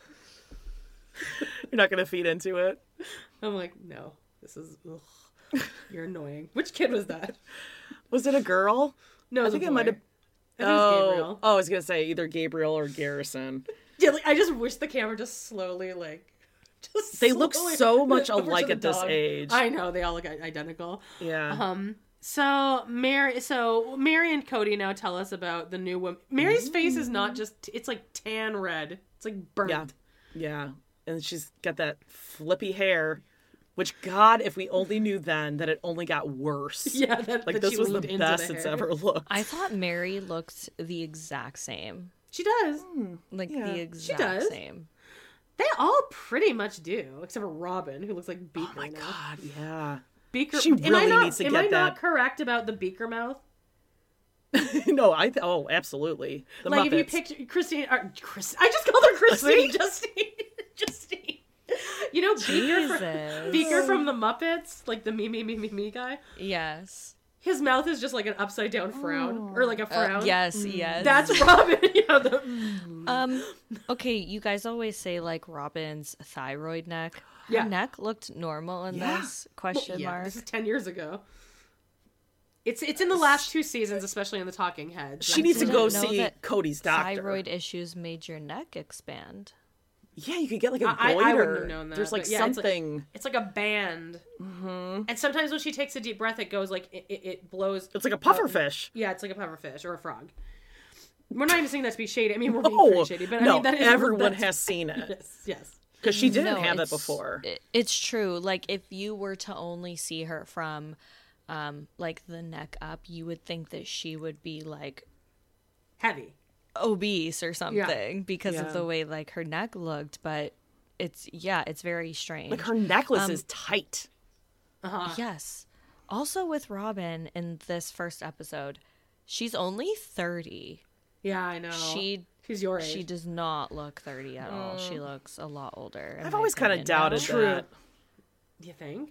You're not gonna feed into it. I'm like, no, this is, ugh, you're annoying. Which kid was that? Was it a girl? No, it was I think a it boy. might have. I think it was Gabriel. Oh, I was gonna say either Gabriel or Garrison. Yeah, like, I just wish the camera just slowly They look so much over to alike the at this dog. age. I know, they all look identical. Yeah. So Mary and Cody now tell us about the new woman. Mary's face is not just, it's like tan red. It's like burnt. Yeah. Yeah. And she's got that flippy hair, which, God, if we only knew then that it only got worse. Yeah, Like, that this she was the leaned into best the it's hair. ever looked. I thought Mary looked the exact same. She does. Like Yeah. the She exact does. same. They all pretty much do, except for Robin, who looks like Beaker Oh my now. God, yeah. Beaker. She am I really not, needs to am get I not that. correct about the Beaker mouth? No, absolutely. The Like Muppets. if you picture Christine, I just called her Christine. Justine. You know Jesus. Beaker from the Muppets, like the me guy. Yes. His mouth is just like an upside down frown, or like a frown. Yes, yes. That's Robin. Yeah, the, Okay, you guys always say like Robin's thyroid neck. Her Yeah. neck looked normal in Yeah. this question yeah, mark. this is 10 years ago. It's in the last 2 seasons, especially in the Talking Heads. She needs to didn't go know see that Cody's doctor. Thyroid issues made your neck expand. Yeah, you could get like a I goiter. wouldn't have known that. There's like but yeah, something. It's like a band. Mm-hmm. And sometimes when she takes a deep breath, it goes like it blows. It's like a pufferfish. Yeah, it's like a pufferfish or a frog. We're not even saying that to be shady. I mean, we're being Oh, pretty shady, but no, I mean that is everyone that's- has seen it. Yes. Because she didn't No, have that it's- before. It's true. Like if you were to only see her from like the neck up, you would think that she would be like Heavy. obese or something because Yeah. of the way like her neck looked, but it's very strange. Like her necklace is tight. Yes. Also with Robin in this first episode, she's only 30. Yeah, I know. She's your age. She does not look 30 at all. She looks a lot older. in I've my always kind of opinion. doubted that. Do you think?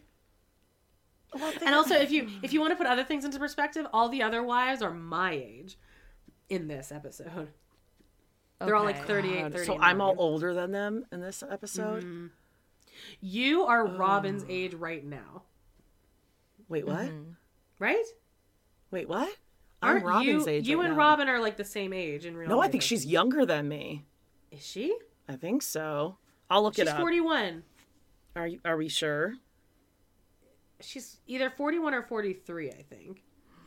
And also, if you want to put other things into perspective, all the other wives are my age in this episode. They're all like Okay. 38, God, 39. so I'm all older than them in this episode? You are Robin's age right now, Wait, what? right? Wait, what? I'm Aren't Robin's you? age You right and now. Robin are like the same age in real No, life. I think she's younger than me. Is she? I think so. I'll look She's it up. 41. Are we sure? She's either 41 or 43, I think.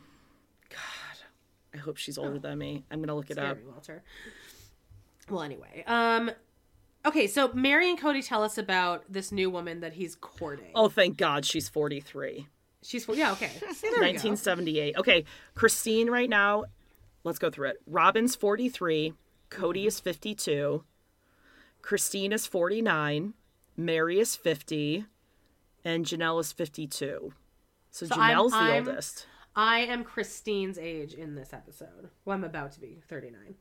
I hope she's older than me. I'm gonna look it Scary, up. Walter. Well, anyway, okay, so Mary and Cody tell us about this new woman that he's courting. Oh, thank God, she's 43. She's yeah, okay. See, there we go. 1978. Okay, Christine right now, let's go through it. Robin's 43, Cody is 52, Christine is 49, Mary is 50, and Janelle is 52. So Janelle's the I'm- oldest. I am Christine's age in this episode. Well, I'm about to be 39.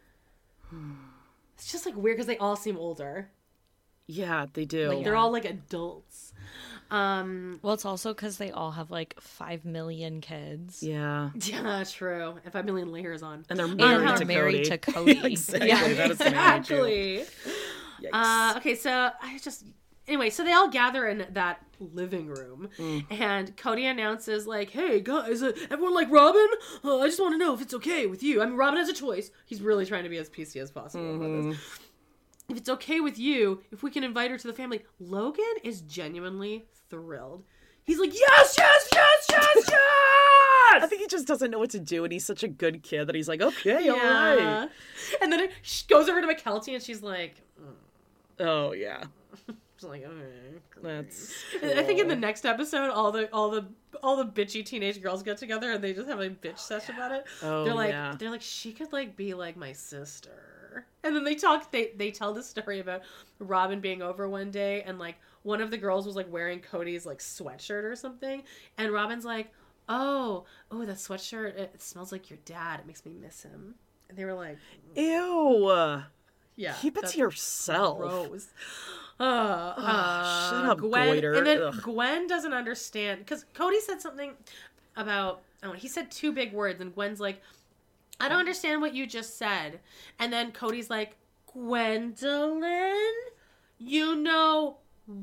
It's just like weird because they all seem older. Yeah, they do. Like they're all like adults. Well, it's also because they all have like 5 million kids. Yeah. Yeah, true. And 5 million layers on. And they're And married are to married Cody. to Cody. Exactly. Yeah, That is gonna age you. exactly. Yikes. Okay, so anyway, so they all gather in that living room, and Cody announces like, "Hey guys, everyone like Robin? I just want to know if it's okay with you. I mean, Robin has a choice. He's really trying to be as PC as possible about this. If it's okay with you, if we can invite her to the family." Logan is genuinely thrilled. He's like, "Yes, yes, yes, yes, yes!" I think he just doesn't know what to do, and he's such a good kid that he's like, okay, all right. And then she goes over to McKelty, and she's like, Oh, yeah. Just like, okay. That's I think in the next episode, all the bitchy teenage girls get together and they just have a bitch session about it. Oh, they're like, she could like be like my sister. And then they tell the story about Robin being over one day and like one of the girls was like wearing Cody's like sweatshirt or something, and Robin's like, oh, that sweatshirt, it smells like your dad. It makes me miss him. And they were like, ew. Yeah, Keep it to yourself. Gross. Shut up, Gwen. Goiter. And then Ugh. Gwen doesn't understand because Cody said something about. Oh, he said two big words, and Gwen's like, I don't understand what you just said. And then Cody's like, Gwendolyn, you know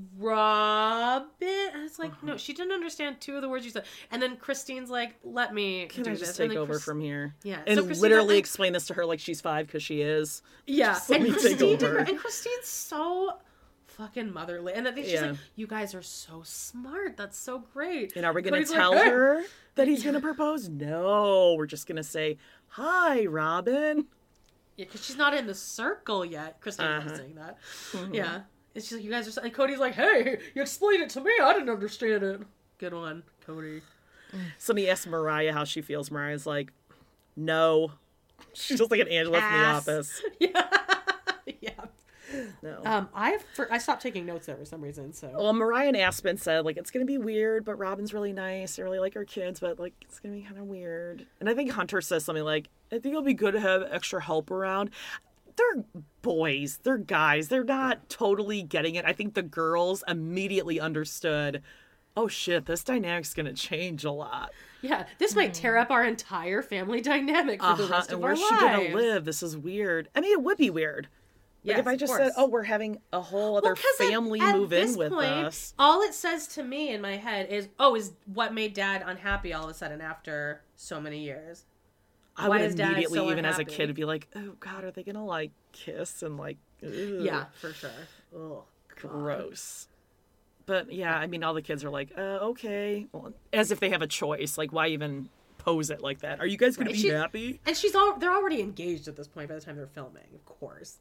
Robin? And it's like, no, she didn't understand two of the words you said. And then Christine's like, let me Can do I this. just And take then over from here? Yeah. And So Christine literally like, explain this to her like she's 5 because she is. yeah. Just let And me take Christine did over. and Christine's so fucking motherly. And I think she's Yeah. like, you guys are so smart. That's so great. And are we going Cody's to like, tell "Hey." her that he's going to propose? No. We're just going to say, hi, Robin. Yeah, because she's not in the circle yet. Christine's not saying that. Yeah. And she's like, you guys are... And Cody's like, hey, you explained it to me. I didn't understand it. Good one, Cody. Somebody asked Mariah how she feels. Mariah's like, no. She's just like an Angela from the Ass. office. Yeah. Yeah. No. I stopped taking notes there for some reason, so... Well, Mariah and Aspen said, like, it's going to be weird, but Robin's really nice. I really like her kids, but, like, it's going to be kind of weird. And I think Hunter says something like, I think it'll be good to have extra help around. They're boys. They're guys. They're not totally getting it. I think the girls immediately understood, oh, shit, this dynamic's going to change a lot. Yeah, this might tear up our entire family dynamic for the rest And of our where's lives. she going to live? This is weird. I mean, it would be weird. Like, Yes, if I of just course. said, oh, we're having a whole other 'cause family at move this in with point, us. All it says to me in my head is, is what made Dad unhappy all of a sudden after so many years. I Why would is Dad immediately, so even as a unhappy? kid, be like, oh, God, are they going to, like, kiss and, like, ugh, Yeah, for sure. Oh, gross. But, yeah, I mean, all the kids are like, okay. Well, as if they have a choice. Like, why even pose it like that? Are you guys going to be happy? And they're already engaged at this point by the time they're filming, of course.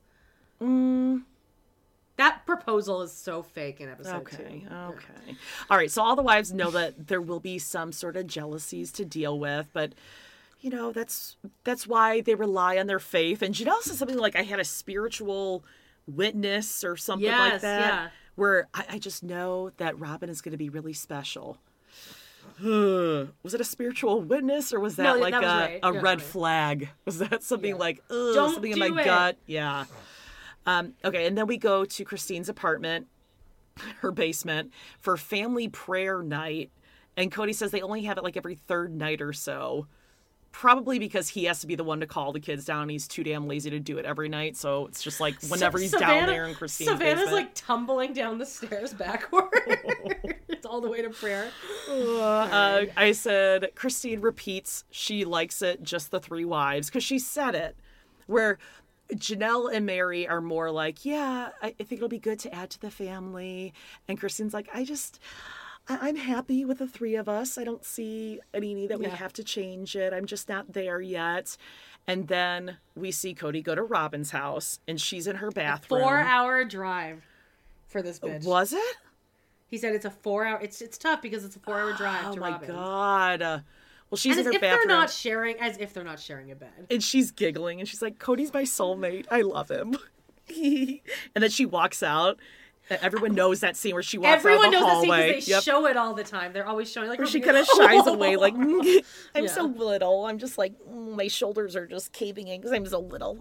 That proposal is so fake in episode 2. Okay. All right, so all the wives know that there will be some sort of jealousies to deal with, but, you know, that's why they rely on their faith. And Janelle says something like, I had a spiritual witness or something like Yes, that, yeah. where I just know that Robin is going to be really special. Was it a spiritual witness or was that No, like that was right. a Yeah, red right. flag? Was that something like, Don't something in do my it. gut? Yeah. Okay, and then we go to Christine's apartment, her basement, for family prayer night. And Cody says they only have it like every third night or so. Probably because he has to be the one to call the kids down. He's too damn lazy to do it every night. So it's just like whenever he's down there in Christine's Savannah's basement. like tumbling down the stairs backward. It's all the way to prayer. I said, Christine repeats she likes it, just the 3 wives, because she said it. Where Janelle and Mary are more like, yeah, I think it'll be good to add to the family. And Christine's like, I'm happy with the 3 of us. I don't see any need that we have to change it. I'm just not there yet. And then we see Cody go to Robin's house, and she's in her bathroom. 4-hour drive for this bitch. Was it? He said it's a 4-hour. It's tough because it's a 4-hour drive to Robin's. Oh, my God. Well, she's And in as her if bathroom. as if they're not sharing a bed. And she's giggling, and she's like, Cody's my soulmate. I love him. And then she walks out. Everyone knows that scene where she walks Everyone out the knows hallway. that scene because they show it all the time. They're always showing like Where her she being- kind of shies away, like, I'm Yeah. so little. I'm just like, my shoulders are just caving in because I'm so little.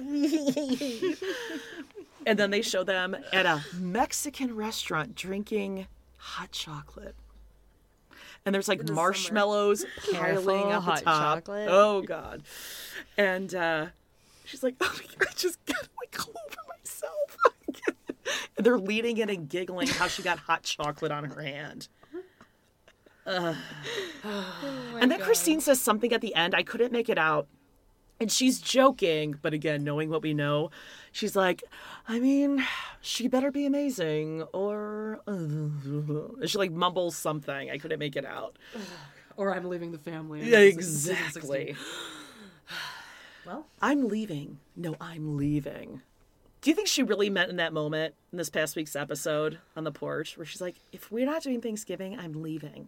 And then they show them at a Mexican restaurant drinking hot chocolate. And there's like marshmallows piling at the hot top. chocolate. Oh, God. And she's like, oh, I just got like all over myself. And they're leaning in and giggling how she got hot chocolate on her hand. And then Christine says something at the end. I couldn't make it out. And she's joking, but again, knowing what we know, she's like, I mean, she better be amazing, or... she like mumbles something. I couldn't make it out. Or I'm leaving the family. Yeah, exactly. Well, I'm leaving. No, I'm leaving. Do you think she really meant in that moment in this past week's episode on the porch where she's like, if we're not doing Thanksgiving, I'm leaving?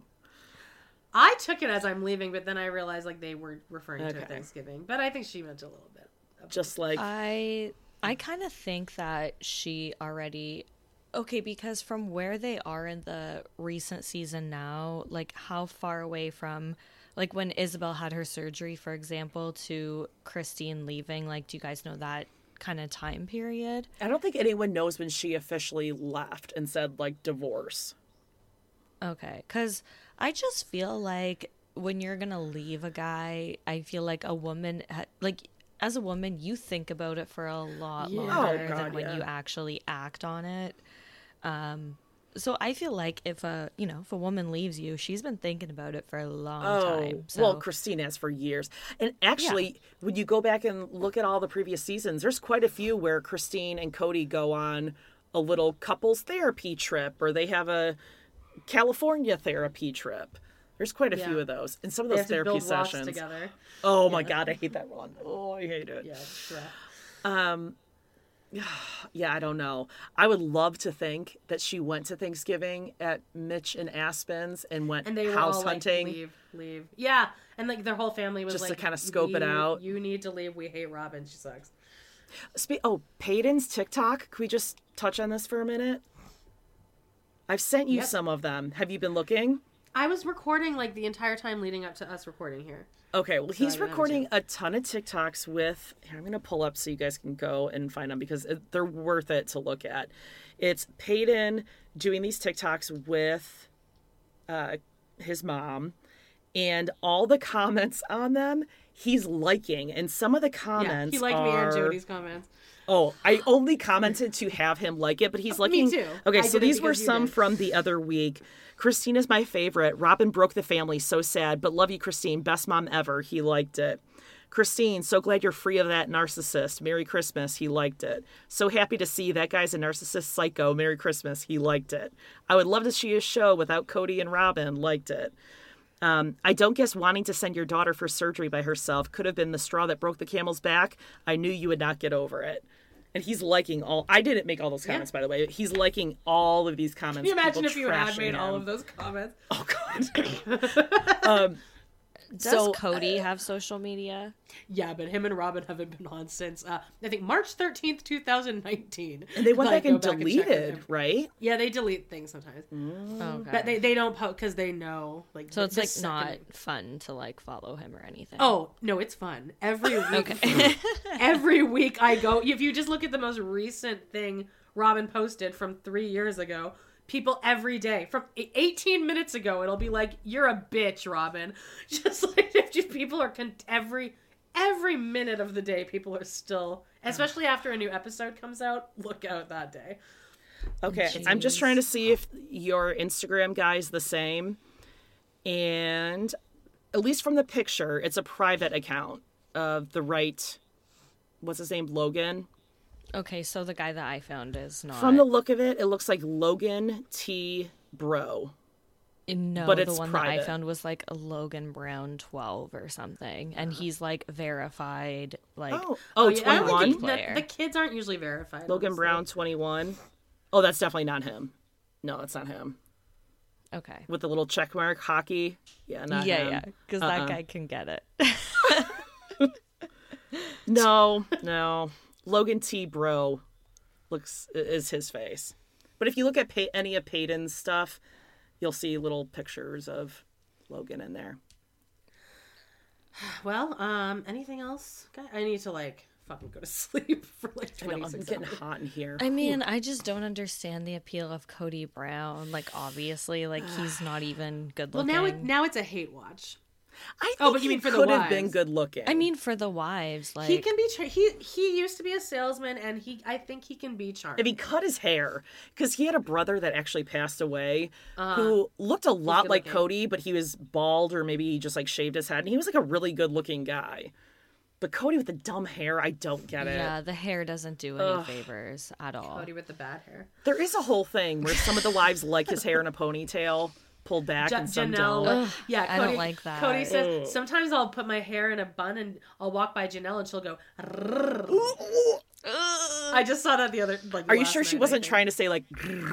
I took it as I'm leaving, but then I realized like they were referring to Okay. Thanksgiving. But I think she meant a little bit. Just like, I kind of think that she already because from where they are in the recent season now, like how far away from like when Isabel had her surgery, for example, to Christine leaving, like do you guys know that kind of time period? I don't think anyone knows when she officially left and said like divorce. Okay, because I just feel like when you're gonna leave a guy, I feel like a woman as a woman, you think about it for a lot longer Oh, than God, when yeah. you actually act on it. So I feel like if a woman leaves you, she's been thinking about it for a long time. So. Well, Christine has for years. And actually, when you go back and look at all the previous seasons, there's quite a few where Christine and Cody go on a little couples therapy trip, or they have a California therapy trip. There's quite a few of those. And some of They those have to therapy build walks sessions. together. Oh my God, I hate that one. Oh, I hate it. Yeah. Yeah, I don't know. I would love to think that she went to Thanksgiving at Mitch and Aspen's and went And they were house all hunting. like, leave. Yeah. And like their whole family was Just to like, kinda scope it out. You need to leave. We hate Robin. She sucks. Peyton's TikTok. Can we just touch on this for a minute? I've sent you some of them. Have you been looking? I was recording like the entire time leading up to us recording here. Okay, well, he's I didn't have recording a ton of TikToks with... Here, I'm going to pull up so you guys can go and find them because they're worth it to look at. It's Peyton doing these TikToks with his mom, and all the comments on them, he's liking. And some of the comments he liked me and Jody's comments. Oh, I only commented to have him like it, but he's liking... Me too. Okay, I so did it these were because you some did. from the other week. Christina's my favorite. Robin broke the family. So sad, but love you, Christine. Best mom ever. He liked it. Christine, so glad you're free of that narcissist. Merry Christmas. He liked it. So happy to see that guy's a narcissist psycho. Merry Christmas. He liked it. I would love to see a show without Cody and Robin. Liked it. I don't guess wanting to send your daughter for surgery by herself could have been the straw that broke the camel's back. I knew you would not get over it. And he's liking all... I didn't make all those comments, by the way. He's liking all of these comments. Can you imagine people if you had trashing made all him. of those comments? Oh, God. Does Cody have social media? Yeah, but him and Robin haven't been on since, I think, March 13th, 2019. And they went Like, back and go check deleted, everything. right? Yeah, they delete things sometimes. Okay. But they don't post because they know. Like, So it's the like second- not fun to like follow him or anything. Oh, no, it's fun. Every week. Okay. Every week I go. If you just look at the most recent thing Robin posted from 3 years ago, people every day from 18 minutes ago, it'll be like, "You're a bitch, Robin." Just like if just people are every minute of the day, people are still, especially after a new episode comes out. Look out that day. Okay, I'm just trying to see if your Instagram guy's the same. And at least from the picture, it's a private account of the right... What's his name? Logan? Okay, so the guy that I found is not. From the look of it, it looks like Logan T. Bro. No, but the it's one that I private. found was like a Logan Brown 12 or something, and he's like verified. Like, Oh, Yeah, I don't 21? think player. the kids aren't usually verified. Logan honestly. Brown, 21. Oh, that's definitely not him. No, that's not him. okay, With the little check mark, hockey. Yeah, not him. yeah, because that guy can get it. No. Logan T. Bro is his face. But if you look at any of Peyton's stuff, you'll see little pictures of Logan in there. Well, anything else? I need to like fucking go to sleep for like I know, 26 I'm getting hours. hot in here. I mean, I just don't understand the appeal of Cody Brown. Like, obviously, like he's not even good Well, looking. now it's a hate watch. I think but you he mean for the could have been wives? good looking. I mean, for the wives, like He can be he used to be a salesman, and I think he can be charming. if he cut his hair, because he had a brother that actually passed away who looked a lot good like looking. Cody, but he was bald or maybe he just like shaved his head, and he was like a really good looking guy. But Cody with the dumb hair, I don't get it. yeah, the hair doesn't do any favors at all. Cody with the bad hair. There is a whole thing where some of the wives like his hair in a ponytail, pulled back, and some Janelle, don't. yeah, I don't like that. Cody says sometimes I'll put my hair in a bun and I'll walk by Janelle and she'll go. "Rrrr." I just saw that the other. Like, Are you last sure she night, I wasn't think. trying to say like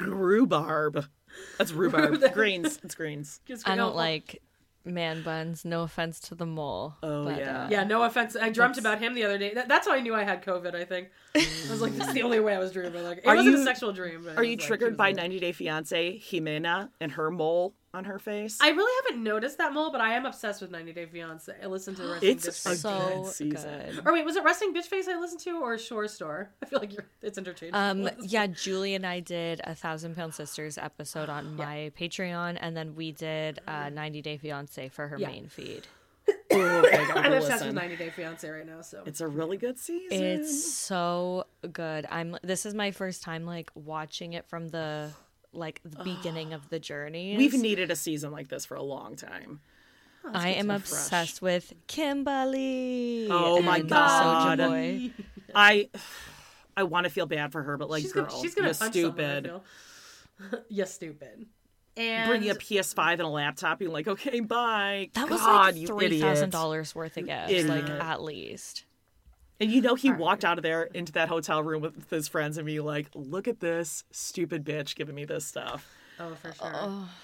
rhubarb? That's rhubarb. Greens. It's greens. Just I don't go- like man buns. No offense to the mole. Oh, but, yeah. Yeah, no offense. I dreamt about him the other day. That's how I knew I had COVID. I think I was like, "That's the only way I was dreaming." Like, it Are wasn't you- a sexual dream. But Are it you was like, triggered she was by like- 90 Day Fiancé Jimena and her mole on her face? I really haven't noticed that mole, but I am obsessed with 90 Day Fiance. I listened to Resting It's Bitch a Face. So good season. good. Or wait, was it Resting Bitch Face I listened to, or Shore Store? I feel like it's interchangeable. Yeah, Julie and I did a 1,000-Pound Sisters episode on my Patreon, and then we did 90 Day Fiance for her Yeah. main feed. Oh, okay, I gotta I'm go obsessed with listen. 90 Day Fiance right now. So It's a really good season. It's so good. This is my first time like watching it from the beginning of the journey. We've needed a season like this for a long time. I am obsessed with Kimberly. Oh my and God. Soulja Boy. I want to feel bad for her, but like, she's girl, gonna you're punch stupid. someone, I feel. You're stupid. And Bringing a PS5 and a laptop, being like, okay, bye. That was God, like you $3,000 worth of gifts, idiot. like at least. And you know he walked out of there into that hotel room with his friends and be like, look at this stupid bitch giving me this stuff. Oh, for sure.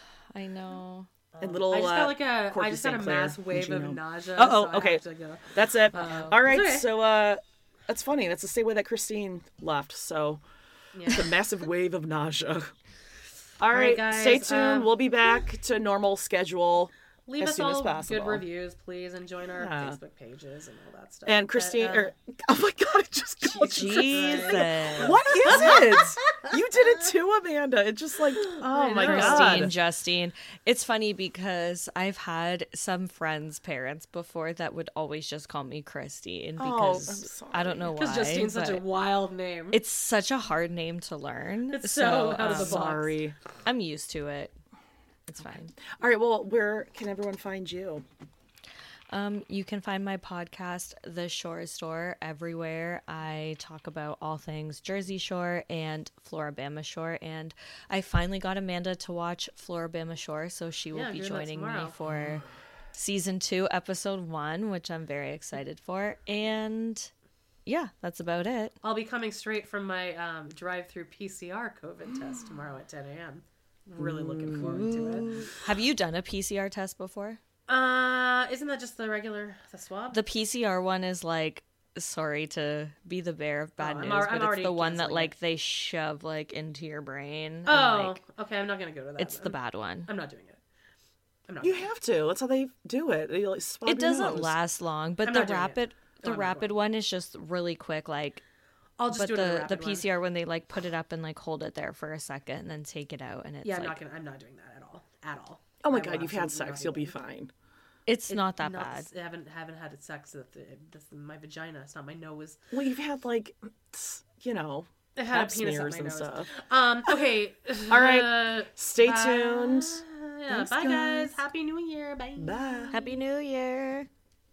I know. And little I just got like Corky I just got a St. Clair, mass wave of Gino. nausea. Uh-oh, so I okay. have to go. That's it. All right, It's okay. so that's funny. That's the same way that Christine left. So Yeah. it's a massive wave of nausea. All right, right, guys, stay tuned. We'll be back to normal schedule Leave as us soon as all possible. good reviews, please, and join our Yeah. Facebook pages and all that stuff. And Christine, oh my God, it just called you Jesus. Christine. What is it? You did it too, Amanda. It just like, oh my Christine, God. Justine. It's funny because I've had some friends' parents before that would always just call me Christine because I'm sorry. I don't know why. because Justine's such a but wild name. it's such a hard name to learn. It's so out of the box. Sorry. I'm used to it. It's fine. All right, well, where can everyone find you? You can find my podcast, The Shore Store, everywhere. I talk about all things Jersey Shore and Floribama Shore, and I finally got Amanda to watch Floribama Shore, so she will Yeah, be doing that joining me tomorrow. for season 2, episode 1, which I'm very excited for. And yeah, that's about it. I'll be coming straight from my drive-through PCR COVID test tomorrow at 10 a.m. Really looking forward to it. Have you done a PCR test before? Isn't that just the swab? The PCR one is like, sorry to be the bearer of bad I'm news, al- I'm but it's already the one that canceling like they shove like into your brain. and, Oh, like, okay. I'm not gonna go to that. it's the then. bad one. I'm not doing it. I'm not. You doing it. have to. That's how they do it. They like swab It your doesn't nose. last long, but I'm the not doing it. rapid I'm not rapid one is just really quick. Like, I'll just but do it. in the rapid one. PCR when they like put it up and like hold it there for a second and then take it out, and it's Yeah, like I'm not doing that at all. At all. Oh my I will God, you've had absolutely sex. not You'll do be that. fine. it's not that bad. I haven't had sex with my vagina. It's not my nose. Well, you've had like, you know, I had a pap penis up smears my and nose. stuff. Okay. All right. Stay tuned. Yeah, Thanks, bye guys. guys. Happy New Year. Bye. Bye. Happy New Year.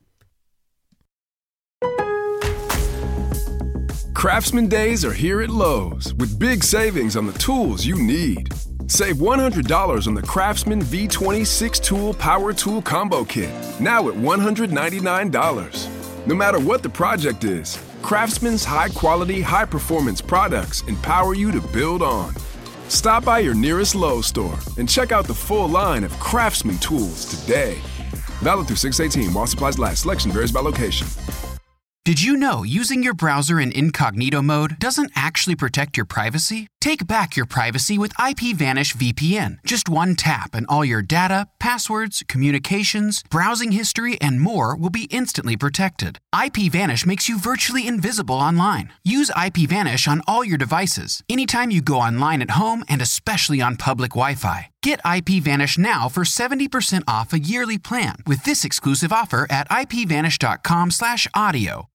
Craftsman Days are here at Lowe's with big savings on the tools you need. Save $100 on the Craftsman V20 6-tool power tool combo kit, now at $199. No matter what the project is, Craftsman's high-quality, high-performance products empower you to build on. Stop by your nearest Lowe's store and check out the full line of Craftsman tools today. Valid through 6/18 while supplies last. Selection varies by location. Did you know using your browser in incognito mode doesn't actually protect your privacy? Take back your privacy with IPVanish VPN. Just one tap and all your data, passwords, communications, browsing history, and more will be instantly protected. IPVanish makes you virtually invisible online. Use IPVanish on all your devices, anytime you go online at home and especially on public Wi-Fi. Get IPVanish now for 70% off a yearly plan with this exclusive offer at IPVanish.com/audio.